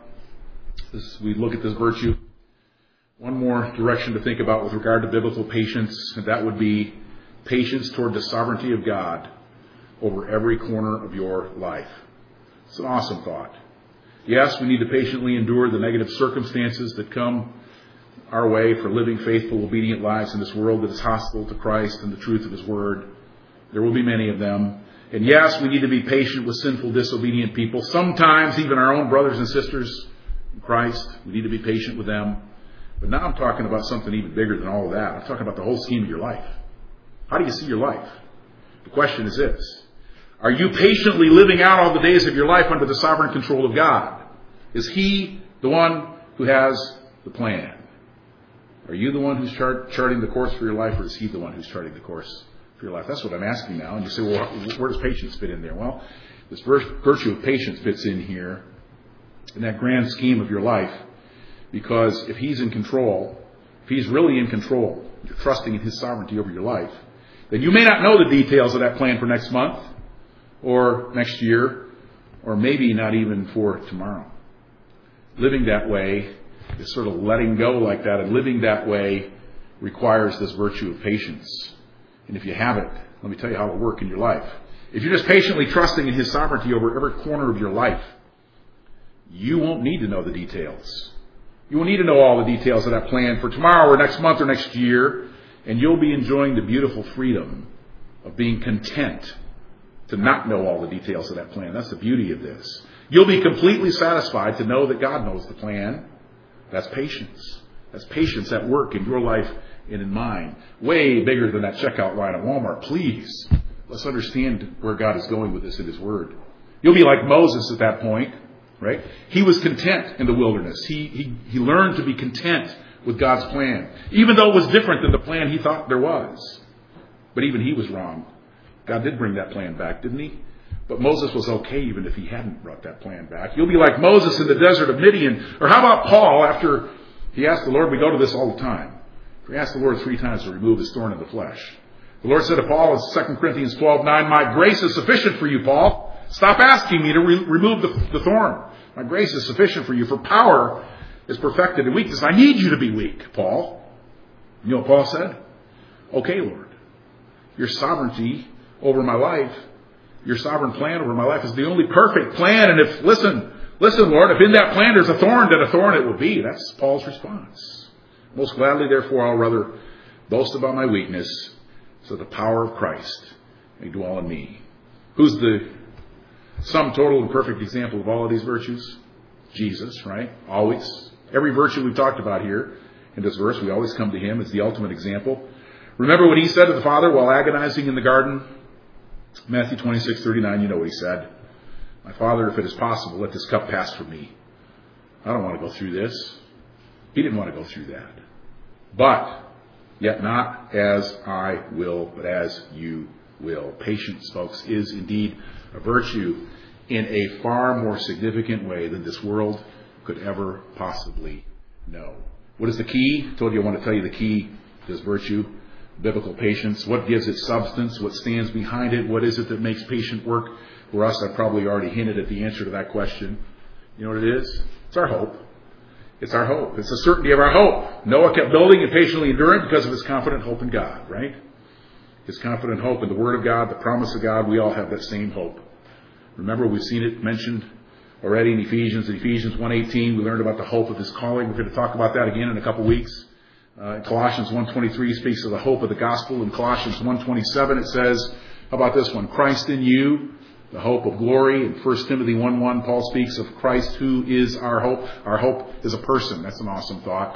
as we look at this virtue? One more direction to think about with regard to biblical patience, and that would be patience toward the sovereignty of God over every corner of your life. It's an awesome thought. Yes, we need to patiently endure the negative circumstances that come our way for living faithful, obedient lives in this world that is hostile to Christ and the truth of his word. There will be many of them. And yes, we need to be patient with sinful, disobedient people. Sometimes even our own brothers and sisters in Christ. We need to be patient with them. But now I'm talking about something even bigger than all of that. I'm talking about the whole scheme of your life. How do you see your life? The question is this. Are you patiently living out all the days of your life under the sovereign control of God? Is he the one who has the plan? Are you the one who's chart- charting the course for your life, or is he the one who's charting the course for your life? That's what I'm asking now. And you say, well, where does patience fit in there? Well, this virtue of patience fits in here in that grand scheme of your life, because if he's in control, if he's really in control, you're trusting in his sovereignty over your life, then you may not know the details of that plan for next month or next year, or maybe not even for tomorrow. Living that way is sort of letting go like that and living that way requires this virtue of patience. And if you have it, let me tell you how it will work in your life. If you're just patiently trusting in His sovereignty over every corner of your life, you won't need to know the details. You won't need to know all the details of that plan for tomorrow or next month or next year, and you'll be enjoying the beautiful freedom of being content to not know all the details of that plan. That's the beauty of this. You'll be completely satisfied to know that God knows the plan. That's patience. That's patience at work in your life and in mine. Way bigger than that checkout line at Walmart. Please, let's understand where God is going with this in His Word. You'll be like Moses at that point, right? He was content in the wilderness. He, he, he learned to be content with God's plan, even though it was different than the plan he thought there was. But even he was wrong. God did bring that plan back, didn't He? But Moses was okay even if he hadn't brought that plan back. You'll be like Moses in the desert of Midian. Or how about Paul after he asked the Lord, we go to this all the time. He asked the Lord three times to remove his thorn in the flesh. The Lord said to Paul in Second Corinthians twelve nine, my grace is sufficient for you, Paul. Stop asking me to re- remove the, the thorn. My grace is sufficient for you, for power is perfected in weakness. I need you to be weak, Paul. You know what Paul said? Okay, Lord. Your sovereignty over my life, your sovereign plan over my life is the only perfect plan. And if, listen, listen, Lord, if in that plan there's a thorn, then a thorn it will be. That's Paul's response. Most gladly, therefore, I'll rather boast about my weakness, so the power of Christ may dwell in me. Who's the sum total and perfect example of all of these virtues? Jesus, right? Always. Every virtue we've talked about here in this verse, we always come to Him as the ultimate example. Remember what He said to the Father while agonizing in the garden? Matthew twenty-six thirty-nine, you know what He said. My Father, if it is possible, let this cup pass from me. I don't want to go through this. He didn't want to go through that. But, yet not as I will, but as you will. Patience, folks, is indeed a virtue in a far more significant way than this world could ever possibly know. What is the key? I told you I want to tell you the key to this virtue. Biblical patience. What gives it substance? What stands behind it? What is it that makes patient work for us? I've probably already hinted at the answer to that question. You know what it is? It's our hope. It's our hope. It's the certainty of our hope. Noah kept building and patiently enduring because of his confident hope in God, right? His confident hope in the Word of God, the promise of God. We all have that same hope. Remember, we've seen it mentioned already in Ephesians. In Ephesians one eighteen, we learned about the hope of His calling. We're going to talk about that again in a couple weeks. Uh, Colossians one twenty-three speaks of the hope of the gospel. In Colossians one twenty-seven, it says, how about this one? Christ in you, the hope of glory. In First Timothy one one, Paul speaks of Christ who is our hope. Our hope is a person. That's an awesome thought.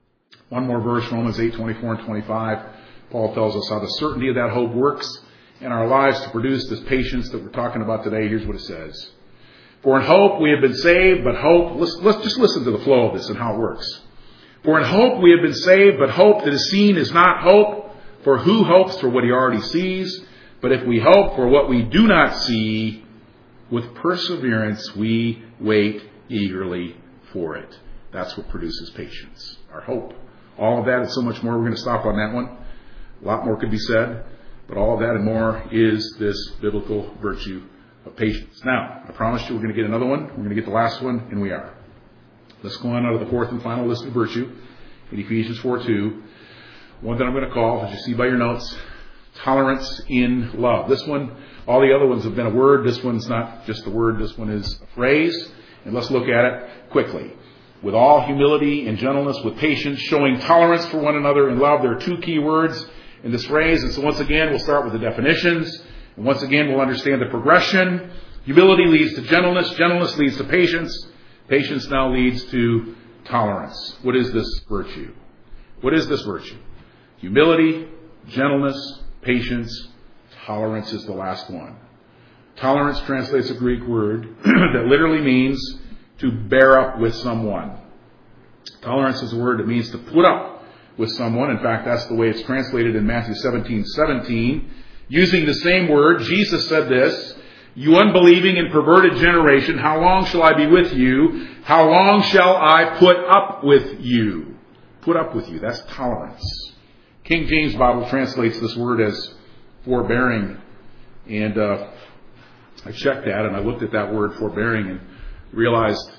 One more verse, Romans eight twenty-four and twenty-five. Paul tells us how the certainty of that hope works in our lives to produce this patience that we're talking about today. Here's what it says. For in hope we have been saved, but hope, let's, let's just listen to the flow of this and how it works. For in hope we have been saved, but hope that is seen is not hope. For who hopes for what he already sees? But if we hope for what we do not see, with perseverance we wait eagerly for it. That's what produces patience, our hope. All of that and so much more. We're going to stop on that one. A lot more could be said, but all of that and more is this biblical virtue of patience. Now, I promised you we're going to get another one. We're going to get the last one, and we are. Let's go on out of the fourth and final list of virtue in Ephesians four two. One that I'm going to call, as you see by your notes, tolerance in love. This one, all the other ones have been a word. This one's not just a word. This one is a phrase. And let's look at it quickly. With all humility and gentleness, with patience, showing tolerance for one another in love. There are two key words in this phrase. And so once again, we'll start with the definitions. And once again, we'll understand the progression. Humility leads to gentleness. Gentleness leads to patience. Patience now leads to tolerance. What is this virtue? What is this virtue? Humility, gentleness, patience, tolerance is the last one. Tolerance translates a Greek word that literally means to bear up with someone. Tolerance is a word that means to put up with someone. In fact, that's the way it's translated in Matthew seventeen seventeen. Using the same word, Jesus said this, you unbelieving and perverted generation, how long shall I be with you? How long shall I put up with you? Put up with you. That's tolerance. King James Bible translates this word as forbearing. And uh, I checked that and I looked at that word forbearing and realized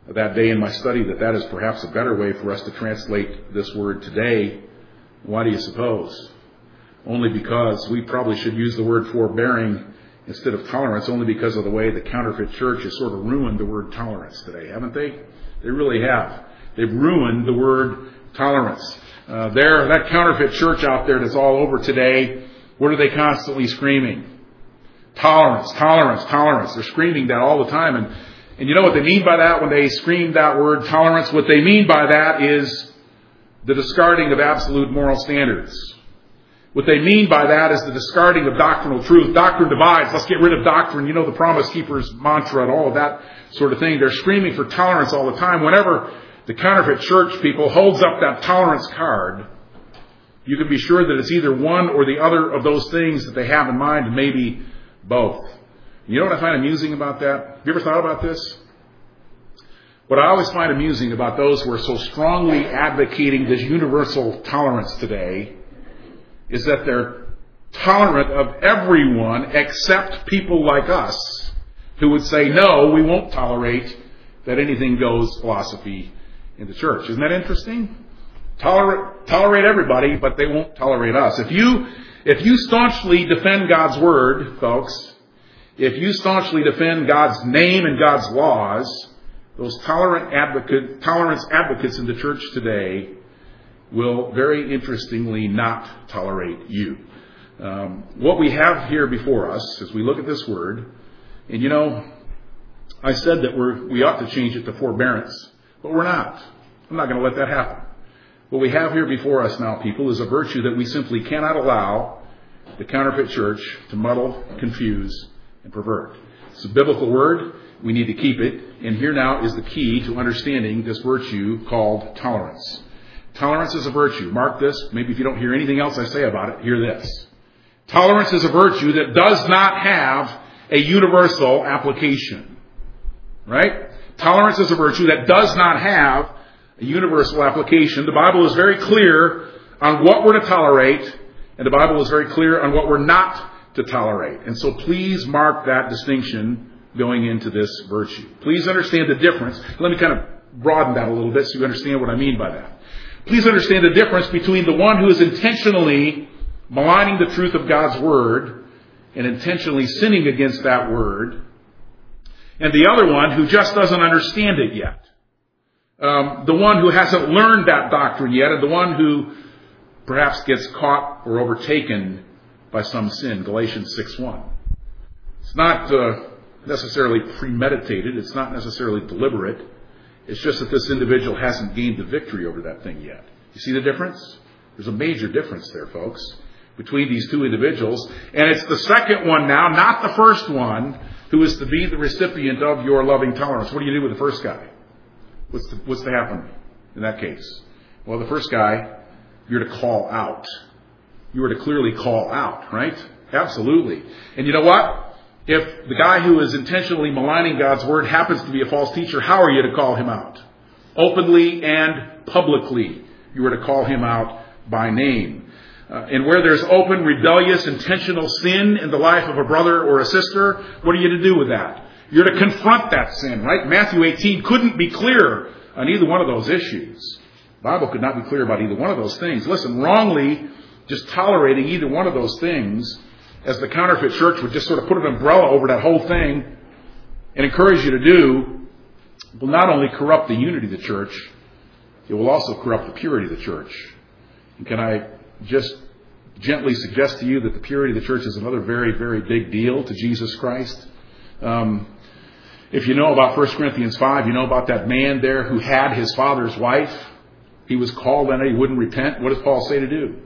that day in my study that that is perhaps a better way for us to translate this word today. Why do you suppose? Only because we probably should use the word forbearing instead of tolerance, only because of the way the counterfeit church has sort of ruined the word tolerance today, haven't they? They really have. They've ruined the word tolerance. Uh, there, that counterfeit church out there that's all over today, what are they constantly screaming? Tolerance, tolerance, tolerance. They're screaming that all the time. And, and you know what they mean by that when they scream that word tolerance? What they mean by that is the discarding of absolute moral standards. What they mean by that is the discarding of doctrinal truth. Doctrine divides. Let's get rid of doctrine. You know, the Promise Keeper's mantra and all of that sort of thing. They're screaming for tolerance all the time. Whenever the counterfeit church people holds up that tolerance card, you can be sure that it's either one or the other of those things that they have in mind, and maybe both. You know what I find amusing about that? Have you ever thought about this? What I always find amusing about those who are so strongly advocating this universal tolerance today is that they're tolerant of everyone except people like us who would say, no, we won't tolerate that anything goes philosophy in the church. Isn't that interesting? Tolerate, tolerate everybody, but they won't tolerate us. If you, if you staunchly defend God's word, folks, if you staunchly defend God's name and God's laws, those tolerant advocate, tolerance advocates in the church today will very interestingly not tolerate you. Um, what we have here before us as we look at this word, and you know, I said that we're, we ought to change it to forbearance, but we're not. I'm not going to let that happen. What we have here before us now, people, is a virtue that we simply cannot allow the counterfeit church to muddle, confuse, and pervert. It's a biblical word. We need to keep it. And here now is the key to understanding this virtue called tolerance. Tolerance is a virtue. Mark this. Maybe if you don't hear anything else I say about it, hear this. Tolerance is a virtue that does not have a universal application. Right? Tolerance is a virtue that does not have a universal application. The Bible is very clear on what we're to tolerate, and the Bible is very clear on what we're not to tolerate. And so please mark that distinction going into this virtue. Please understand the difference. Let me kind of broaden that a little bit so you understand what I mean by that. Please understand the difference between the one who is intentionally maligning the truth of God's word and intentionally sinning against that word, and the other one who just doesn't understand it yet. Um, the one who hasn't learned that doctrine yet, and the one who perhaps gets caught or overtaken by some sin. Galatians six one. It's not uh, necessarily premeditated. It's not necessarily deliberate. It's just that this individual hasn't gained the victory over that thing yet. You see the difference? There's a major difference there, folks, between these two individuals. And it's the second one now, not the first one, who is to be the recipient of your loving tolerance. What do you do with the first guy? What's to, what's to happen in that case? Well, the first guy, you're to call out. You are to clearly call out, right? Absolutely. And you know what? If the guy who is intentionally maligning God's word happens to be a false teacher, how are you to call him out? Openly and publicly. You are to call him out by name. Uh, and where there's open, rebellious, intentional sin in the life of a brother or a sister, what are you to do with that? You're to confront that sin, right? Matthew eighteen couldn't be clearer on either one of those issues. The Bible could not be clear about either one of those things. Listen, wrongly just tolerating either one of those things, as the counterfeit church would just sort of put an umbrella over that whole thing and encourage you to do, will not only corrupt the unity of the church, it will also corrupt the purity of the church. And can I just gently suggest to you that the purity of the church is another very, very big deal to Jesus Christ? Um, if you know about First Corinthians five, you know about that man there who had his father's wife. He was called and he wouldn't repent. What does Paul say to do?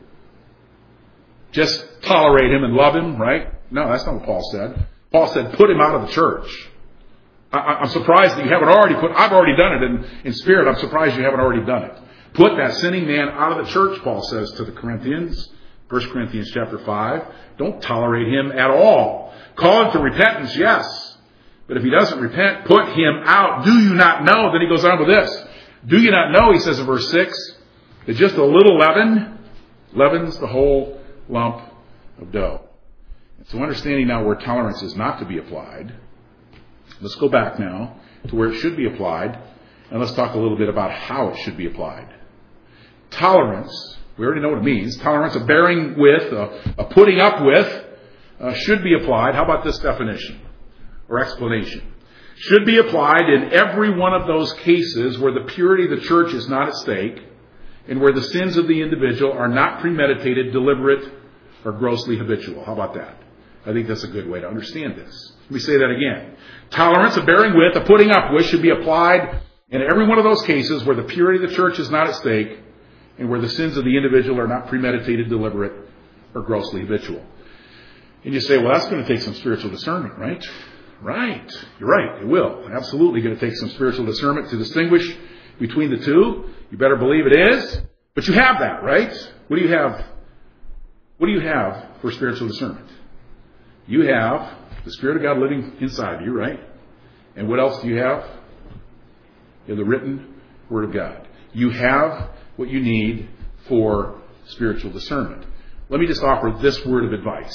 Just tolerate him and love him, right? No, that's not what Paul said. Paul said, put him out of the church. I, I'm surprised that you haven't already put, I've already done it in, in spirit. I'm surprised you haven't already done it. Put that sinning man out of the church, Paul says to the Corinthians. First Corinthians chapter five. Don't tolerate him at all. Call him to repentance, yes. But if he doesn't repent, put him out. Do you not know? Then he goes on with this. Do you not know, he says in verse six, that just a little leaven leavens the whole lump of dough. And so understanding now where tolerance is not to be applied, let's go back now to where it should be applied. And let's talk a little bit about how it should be applied. Tolerance, we already know what it means. Tolerance, a bearing with, a, a putting up with, uh, should be applied. How about this definition or explanation? Should be applied in every one of those cases where the purity of the church is not at stake and where the sins of the individual are not premeditated, deliberate, or grossly habitual. How about that? I think that's a good way to understand this. Let me say that again. Tolerance, a bearing with, a putting up with, should be applied in every one of those cases where the purity of the church is not at stake and where the sins of the individual are not premeditated, deliberate, or grossly habitual. And you say, well, that's going to take some spiritual discernment, right? Right. You're right. It will. Absolutely going to take some spiritual discernment to distinguish between the two. You better believe it is. But you have that, right? What do you have? What do you have for spiritual discernment? You have the Spirit of God living inside of you, right? And what else do you have? You have the written Word of God. You have what you need for spiritual discernment. Let me just offer this word of advice.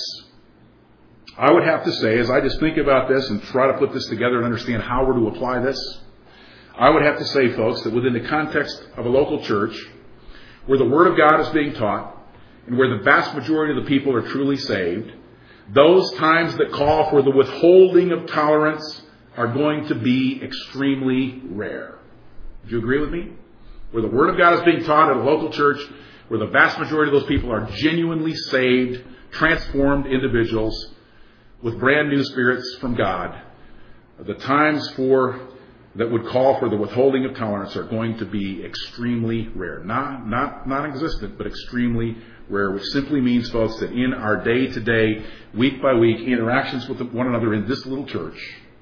I would have to say, as I just think about this and try to put this together and understand how we're to apply this, I would have to say, folks, that within the context of a local church, where the Word of God is being taught, and where the vast majority of the people are truly saved, those times that call for the withholding of tolerance are going to be extremely rare. Would you agree with me? Where the Word of God is being taught at a local church, where the vast majority of those people are genuinely saved, transformed individuals with brand new spirits from God, the times for that would call for the withholding of tolerance are going to be extremely rare. Not, not non-existent, but extremely rare, which simply means, folks, that in our day-to-day, week-by-week interactions with one another in this little church,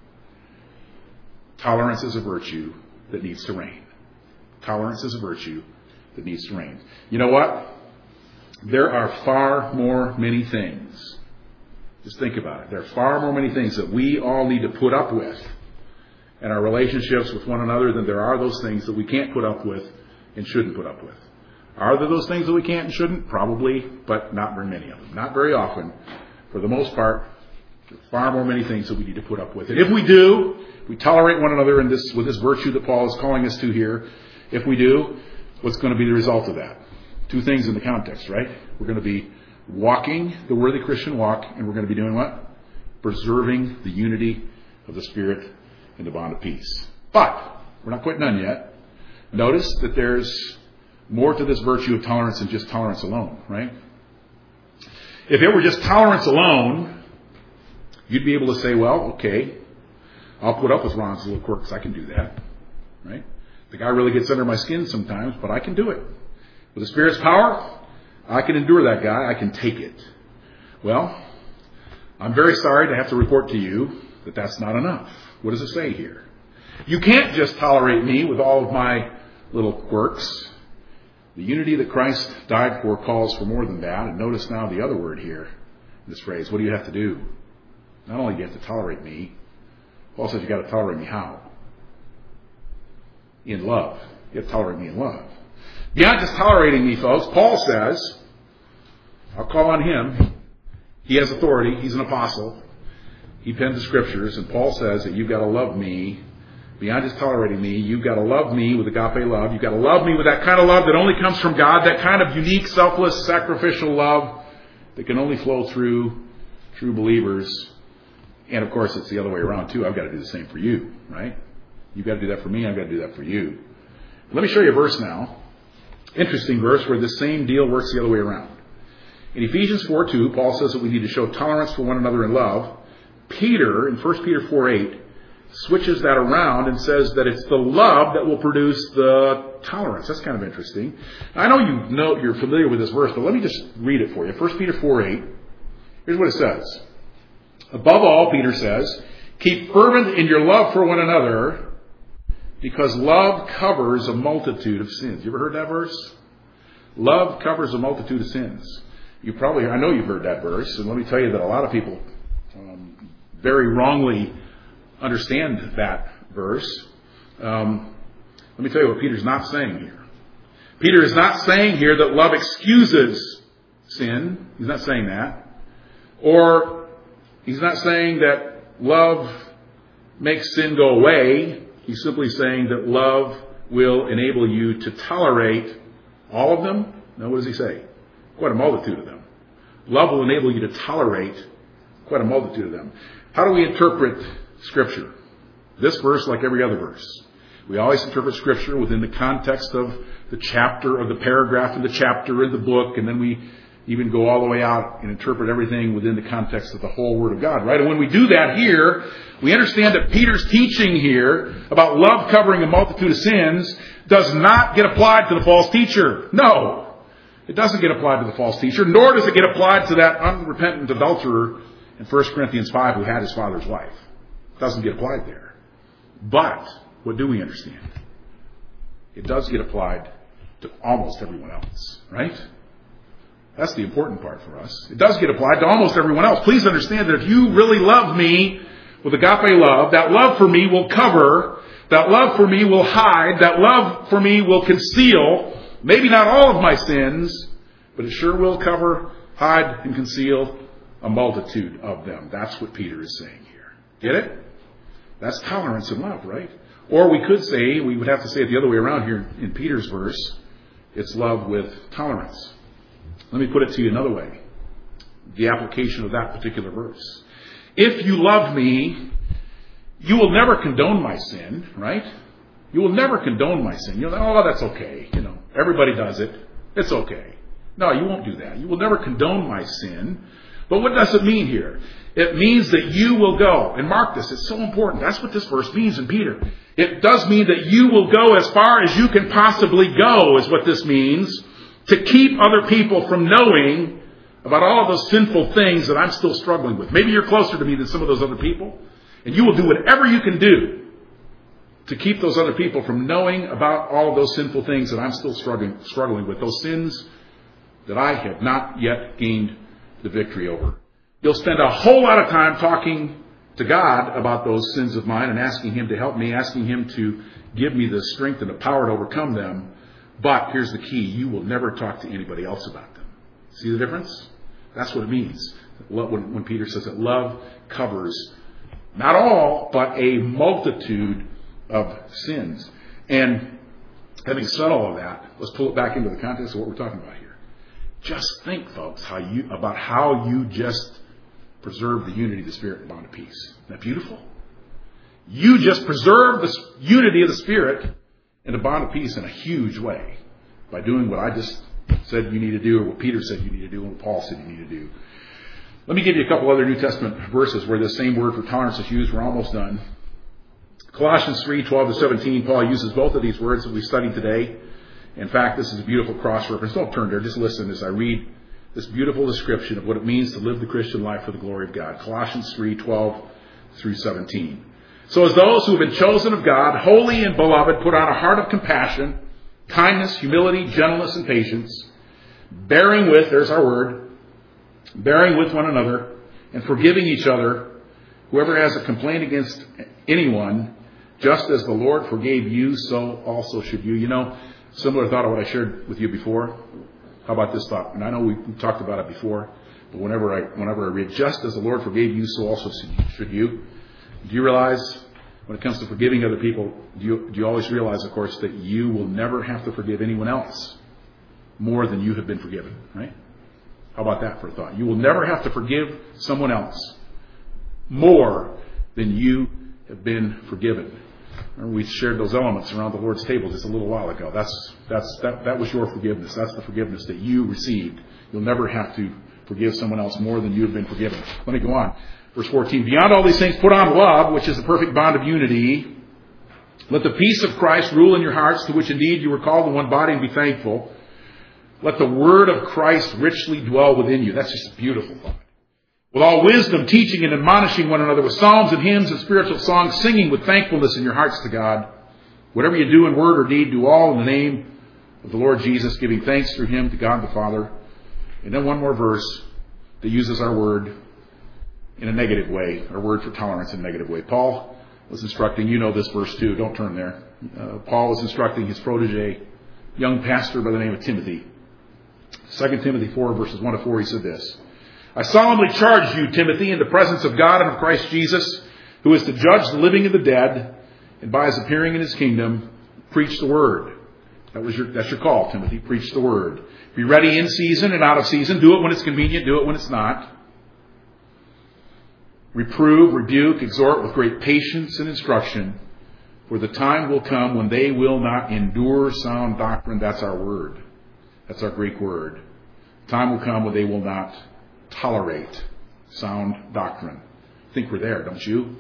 tolerance is a virtue that needs to reign. Tolerance is a virtue that needs to reign. You know what? There are far more many things. Just think about it. There are far more many things that we all need to put up with in our relationships with one another than there are those things that we can't put up with and shouldn't put up with. Are there those things that we can't and shouldn't? Probably, but not very many of them. Not very often. For the most part, there are far more many things that we need to put up with. And if we do, we tolerate one another in this with this virtue that Paul is calling us to here. If we do, what's going to be the result of that? Two things in the context, right? We're going to be walking the worthy Christian walk, and we're going to be doing what? Preserving the unity of the Spirit in the bond of peace. But we're not quite done yet. Notice that there's more to this virtue of tolerance than just tolerance alone, right? If it were just tolerance alone, you'd be able to say, well, okay, I'll put up with Ron's little quirks. I can do that, right? The guy really gets under my skin sometimes, but I can do it. With the Spirit's power, I can endure that guy. I can take it. Well, I'm very sorry to have to report to you that that's not enough. What does it say here? You can't just tolerate me with all of my little quirks. The unity that Christ died for calls for more than that. And notice now the other word here, this phrase. What do you have to do? Not only do you have to tolerate me, Paul says you've got to tolerate me how? In love. You have to tolerate me in love. Beyond just tolerating me, folks, Paul says, I'll call on him. He has authority. He's an apostle. He penned the scriptures, and Paul says that you've got to love me. Beyond just tolerating me, you've got to love me with agape love. You've got to love me with that kind of love that only comes from God, that kind of unique, selfless, sacrificial love that can only flow through true believers. And, of course, it's the other way around, too. I've got to do the same for you, right? You've got to do that for me. I've got to do that for you. Let me show you a verse now. Interesting verse where this same deal works the other way around. In Ephesians four two, Paul says that we need to show tolerance for one another in love. Peter, in First Peter four eight, switches that around and says that it's the love that will produce the tolerance. That's kind of interesting. I know you know you're familiar with this verse, but let me just read it for you. First Peter four eight. Here's what it says. Above all, Peter says, keep fervent in your love for one another, because love covers a multitude of sins. You ever heard that verse? Love covers a multitude of sins. You probably, I know you've heard that verse, and let me tell you that a lot of people um, very wrongly understand that verse. Um, let me tell you what Peter's not saying here. Peter is not saying here that love excuses sin. He's not saying that. Or he's not saying that love makes sin go away. He's simply saying that love will enable you to tolerate all of them. No, what does he say? Quite a multitude of them. Love will enable you to tolerate quite a multitude of them. How do we interpret Scripture? This verse, like every other verse. We always interpret Scripture within the context of the chapter, or the paragraph in the chapter in the book, and then we even go all the way out and interpret everything within the context of the whole Word of God, right? And when we do that here, we understand that Peter's teaching here about love covering a multitude of sins does not get applied to the false teacher. No, it doesn't get applied to the false teacher, nor does it get applied to that unrepentant adulterer in First Corinthians five who had his father's wife. It doesn't get applied there. But what do we understand? It does get applied to almost everyone else, right? That's the important part for us. It does get applied to almost everyone else. Please understand that if you really love me with agape love, that love for me will cover, that love for me will hide, that love for me will conceal, maybe not all of my sins, but it sure will cover, hide, and conceal a multitude of them. That's what Peter is saying here. Get it? That's tolerance and love, right? Or we could say, we would have to say it the other way around here in Peter's verse, it's love with tolerance. Let me put it to you another way. The application of that particular verse. If you love me, you will never condone my sin, right? You will never condone my sin. You'll say, oh, that's okay. You know, everybody does it. It's okay. No, you won't do that. You will never condone my sin. But what does it mean here? It means that you will go. And mark this, it's so important. That's what this verse means in Peter. It does mean that you will go as far as you can possibly go, is what this means, to keep other people from knowing about all of those sinful things that I'm still struggling with. Maybe you're closer to me than some of those other people, and you will do whatever you can do to keep those other people from knowing about all of those sinful things that I'm still struggling, struggling with, those sins that I have not yet gained the victory over. You'll spend a whole lot of time talking to God about those sins of mine and asking Him to help me, asking Him to give me the strength and the power to overcome them. But here's the key. You will never talk to anybody else about them. See the difference? That's what it means when, when Peter says that love covers not all, but a multitude of sins. And having said all of that, let's pull it back into the context of what we're talking about here. Just think, folks, how you about how you just preserve the unity of the Spirit and bond of peace. Isn't that beautiful? You just preserve the unity of the Spirit and the bond of peace in a huge way by doing what I just said you need to do, or what Peter said you need to do, and what Paul said you need to do. Let me give you a couple other New Testament verses where this same word for tolerance is used. We're almost done. Colossians three, twelve to seventeen, Paul uses both of these words that we studied today. In fact, this is a beautiful cross-reference. Don't turn there. Just listen as I read this beautiful description of what it means to live the Christian life for the glory of God. Colossians three, twelve through seventeen. So as those who have been chosen of God, holy and beloved, put on a heart of compassion, kindness, humility, gentleness, and patience, bearing with, there's our word, bearing with one another, and forgiving each other. Whoever has a complaint against anyone, just as the Lord forgave you, so also should you. You know, similar thought of what I shared with you before. How about this thought? And I know we talked about it before, but whenever I whenever I read, just as the Lord forgave you, so also should you. Do you realize, when it comes to forgiving other people, do you, do you always realize, of course, that you will never have to forgive anyone else more than you have been forgiven, right? How about that for a thought? You will never have to forgive someone else more than you have been forgiven. Remember, we shared those elements around the Lord's table just a little while ago. That's that's that that was your forgiveness. That's the forgiveness that you received. You'll never have to forgive someone else more than you have been forgiven. Let me go on. Verse fourteen, beyond all these things, put on love, which is the perfect bond of unity. Let the peace of Christ rule in your hearts, to which indeed you were called in one body, and be thankful. Let the word of Christ richly dwell within you. That's just a beautiful thought. With all wisdom, teaching and admonishing one another with psalms and hymns and spiritual songs, singing with thankfulness in your hearts to God. Whatever you do in word or deed, do all in the name of the Lord Jesus, giving thanks through Him to God the Father. And then one more verse that uses our word in a negative way, our word for tolerance in a negative way. Paul was instructing, you know this verse too, don't turn there. Uh, Paul was instructing his protege, young pastor by the name of Timothy. Second Timothy four, verses one to four, he said this. I solemnly charge you, Timothy, in the presence of God and of Christ Jesus, who is to judge the living and the dead, And by his appearing in his kingdom, preach the word. That was your, that's your call, Timothy. Preach the word. Be ready in season and out of season. Do it when it's convenient. Do it when it's not. Reprove, rebuke, exhort with great patience and instruction. For the time will come when they will not endure sound doctrine. That's our word. That's our Greek word. The time will come when they will not tolerate sound doctrine. I think we're there, don't you?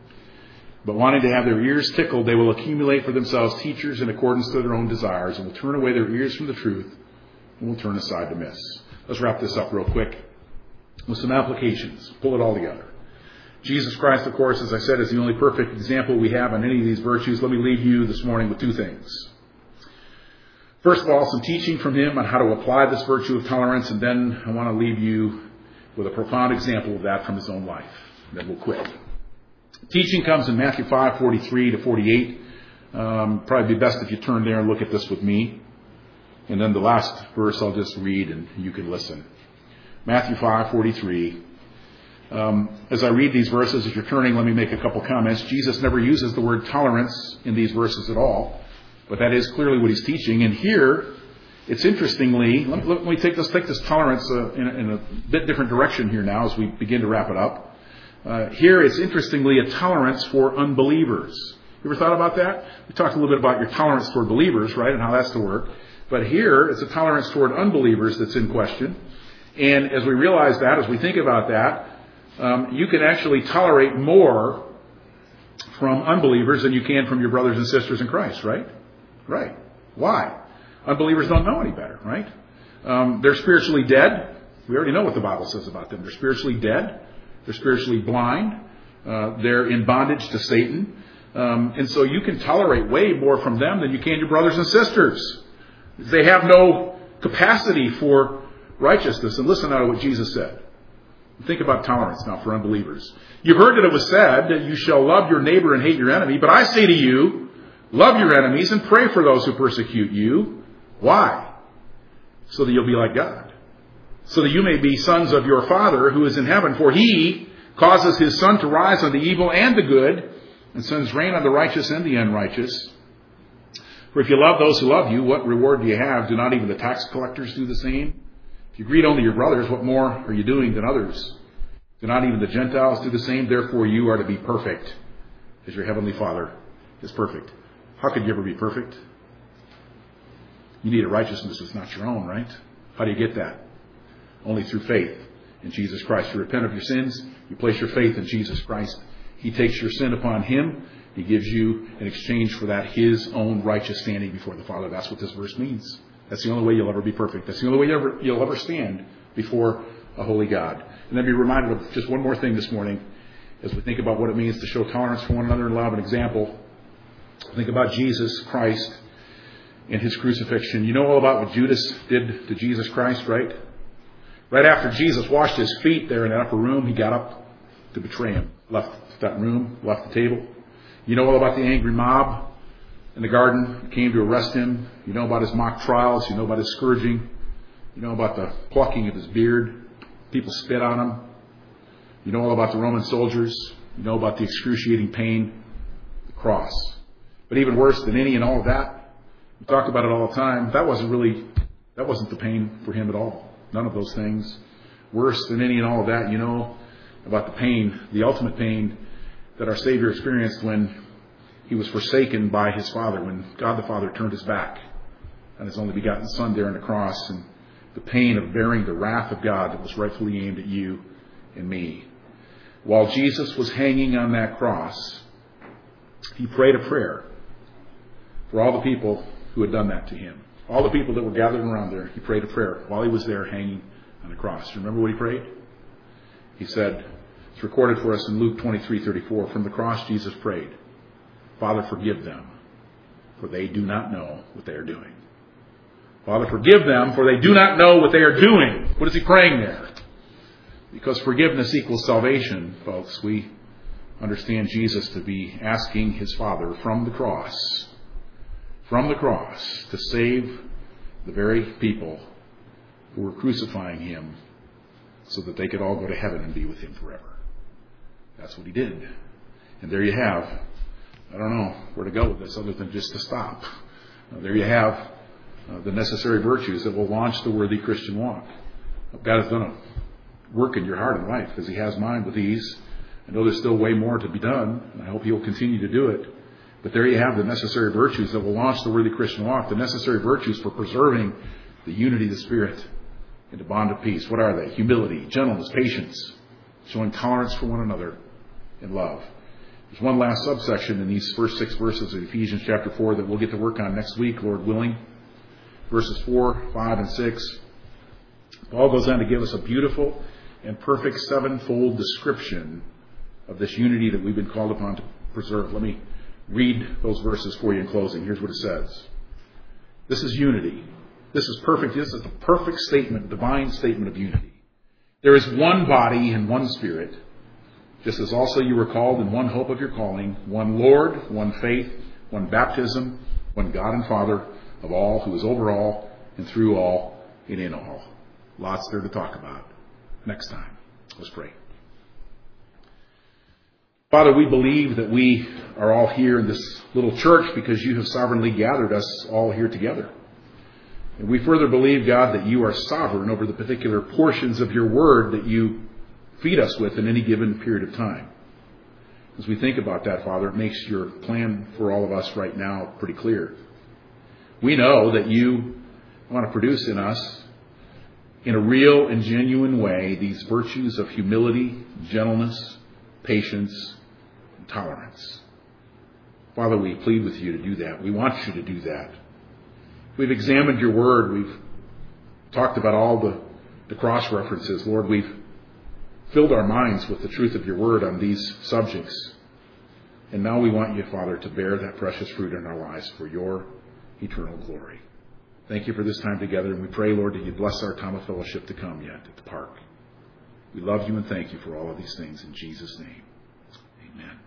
But wanting to have their ears tickled, they will accumulate for themselves teachers in accordance to their own desires, and will turn away their ears from the truth, and will turn aside to myths. Let's wrap this up real quick with some applications. Pull it all together. Jesus Christ, of course, as I said, is the only perfect example we have on any of these virtues. Let me leave you this morning with two things. First of all, some teaching from him on how to apply this virtue of tolerance, and then I want to leave you with a profound example of that from his own life. And then we'll quit. Teaching comes in Matthew five, forty-three to forty-eight. Um, probably be best if you turn there and look at this with me. And then the last verse I'll just read and you can listen. Matthew five, forty-three. Um, as I read these verses, as you're turning, let me make a couple comments. Jesus never uses the word tolerance in these verses at all, but that is clearly what he's teaching. And here, it's interestingly, let me, let me take this, take this tolerance uh, in, a, in a bit different direction here now as we begin to wrap it up. Uh, here, it's interestingly a tolerance for unbelievers. You ever thought about that? We talked a little bit about your tolerance toward believers, right, and how that's to work. But here, it's a tolerance toward unbelievers that's in question. And as we realize that, as we think about that, um, you can actually tolerate more from unbelievers than you can from your brothers and sisters in Christ, right? Right. Why? Unbelievers don't know any better, right? Um, they're spiritually dead. We already know what the Bible says about them. They're spiritually dead. They're spiritually blind. Uh, they're in bondage to Satan. Um, and so you can tolerate way more from them than you can your brothers and sisters. They have no capacity for righteousness. And listen now to what Jesus said. Think about tolerance now for unbelievers. You've heard that it was said that you shall love your neighbor and hate your enemy. But I say to you, love your enemies and pray for those who persecute you. Why? So that you'll be like God. So that you may be sons of your Father who is in heaven. For he causes his sun to rise on the evil and the good, and sends rain on the righteous and the unrighteous. For if you love those who love you, what reward do you have? Do not even the tax collectors do the same? If you greet only your brothers, what more are you doing than others? Do not even the Gentiles do the same? Therefore you are to be perfect, as your heavenly Father is perfect. How could you ever be perfect? You need a righteousness that's not your own, right? How do you get that? Only through faith in Jesus Christ. You repent of your sins. You place your faith in Jesus Christ. He takes your sin upon him. He gives you, in exchange for that, his own righteous standing before the Father. That's what this verse means. That's the only way you'll ever be perfect. That's the only way you'll ever, you'll ever stand before a holy God. And then be reminded of just one more thing this morning as we think about what it means to show tolerance for one another and allow an example. Think about Jesus Christ and his crucifixion. You know all about what Judas did to Jesus Christ, right? Right after Jesus washed his feet there in that upper room, he got up to betray him. Left that room, left the table. You know all about the angry mob in the garden came to arrest him. You know about his mock trials. You know about his scourging. You know about the plucking of his beard. People spit on him. You know all about the Roman soldiers. You know about the excruciating pain, the cross. But even worse than any and all of that, we talk about it all the time, that wasn't really, that wasn't the pain for him at all. None of those things. Worse than any and all of that, you know about the pain, the ultimate pain that our Savior experienced when he was forsaken by his Father, when God the Father turned his back on his only begotten Son there on the cross, and the pain of bearing the wrath of God that was rightfully aimed at you and me. While Jesus was hanging on that cross, he prayed a prayer for all the people who had done that to him. All the people that were gathered around there, he prayed a prayer while he was there hanging on the cross. Remember what he prayed? He said, it's recorded for us in Luke twenty-three thirty-four, from the cross Jesus prayed, Father, forgive them, for they do not know what they are doing. Father, forgive them, for they do not know what they are doing. What is he praying there? Because forgiveness equals salvation, folks. We understand Jesus to be asking his Father from the cross, from the cross, to save the very people who were crucifying him so that they could all go to heaven and be with him forever. That's what he did. And there you have I don't know where to go with this other than just to stop. Uh, there you have uh, the necessary virtues that will launch the worthy Christian walk. God has done a work in your heart and life, as He has mine with ease. I know there's still way more to be done, and I hope He'll continue to do it. But there you have the necessary virtues that will launch the worthy Christian walk, the necessary virtues for preserving the unity of the Spirit in the bond of peace. What are they? Humility, gentleness, patience, showing tolerance for one another in love. There's one last subsection in these first six verses of Ephesians chapter four that we'll get to work on next week, Lord willing. Verses four, five, and six. Paul goes on to give us a beautiful and perfect sevenfold description of this unity that we've been called upon to preserve. Let me read those verses for you in closing. Here's what it says. This is unity. This is perfect. This is the perfect statement, divine statement of unity. There is one body and one Spirit, just as also you were called in one hope of your calling, one Lord, one faith, one baptism, one God and Father of all, who is over all and through all and in all. Lots there to talk about. Next time. Let's pray. Father, we believe that we are all here in this little church because you have sovereignly gathered us all here together. And we further believe, God, that you are sovereign over the particular portions of your word that you feed us with in any given period of time. As we think about that, Father, it makes your plan for all of us right now pretty clear. We know that you want to produce in us, in a real and genuine way, these virtues of humility, gentleness, patience, and tolerance. Father, we plead with you to do that. We want you to do that. We've examined your word. We've talked about all the, the cross references. Lord, we've filled our minds with the truth of your word on these subjects. And now we want you, Father, to bear that precious fruit in our lives for your eternal glory. Thank you for this time together. And we pray, Lord, that you bless our time of fellowship to come yet at the park. We love you and thank you for all of these things in Jesus' name. Amen.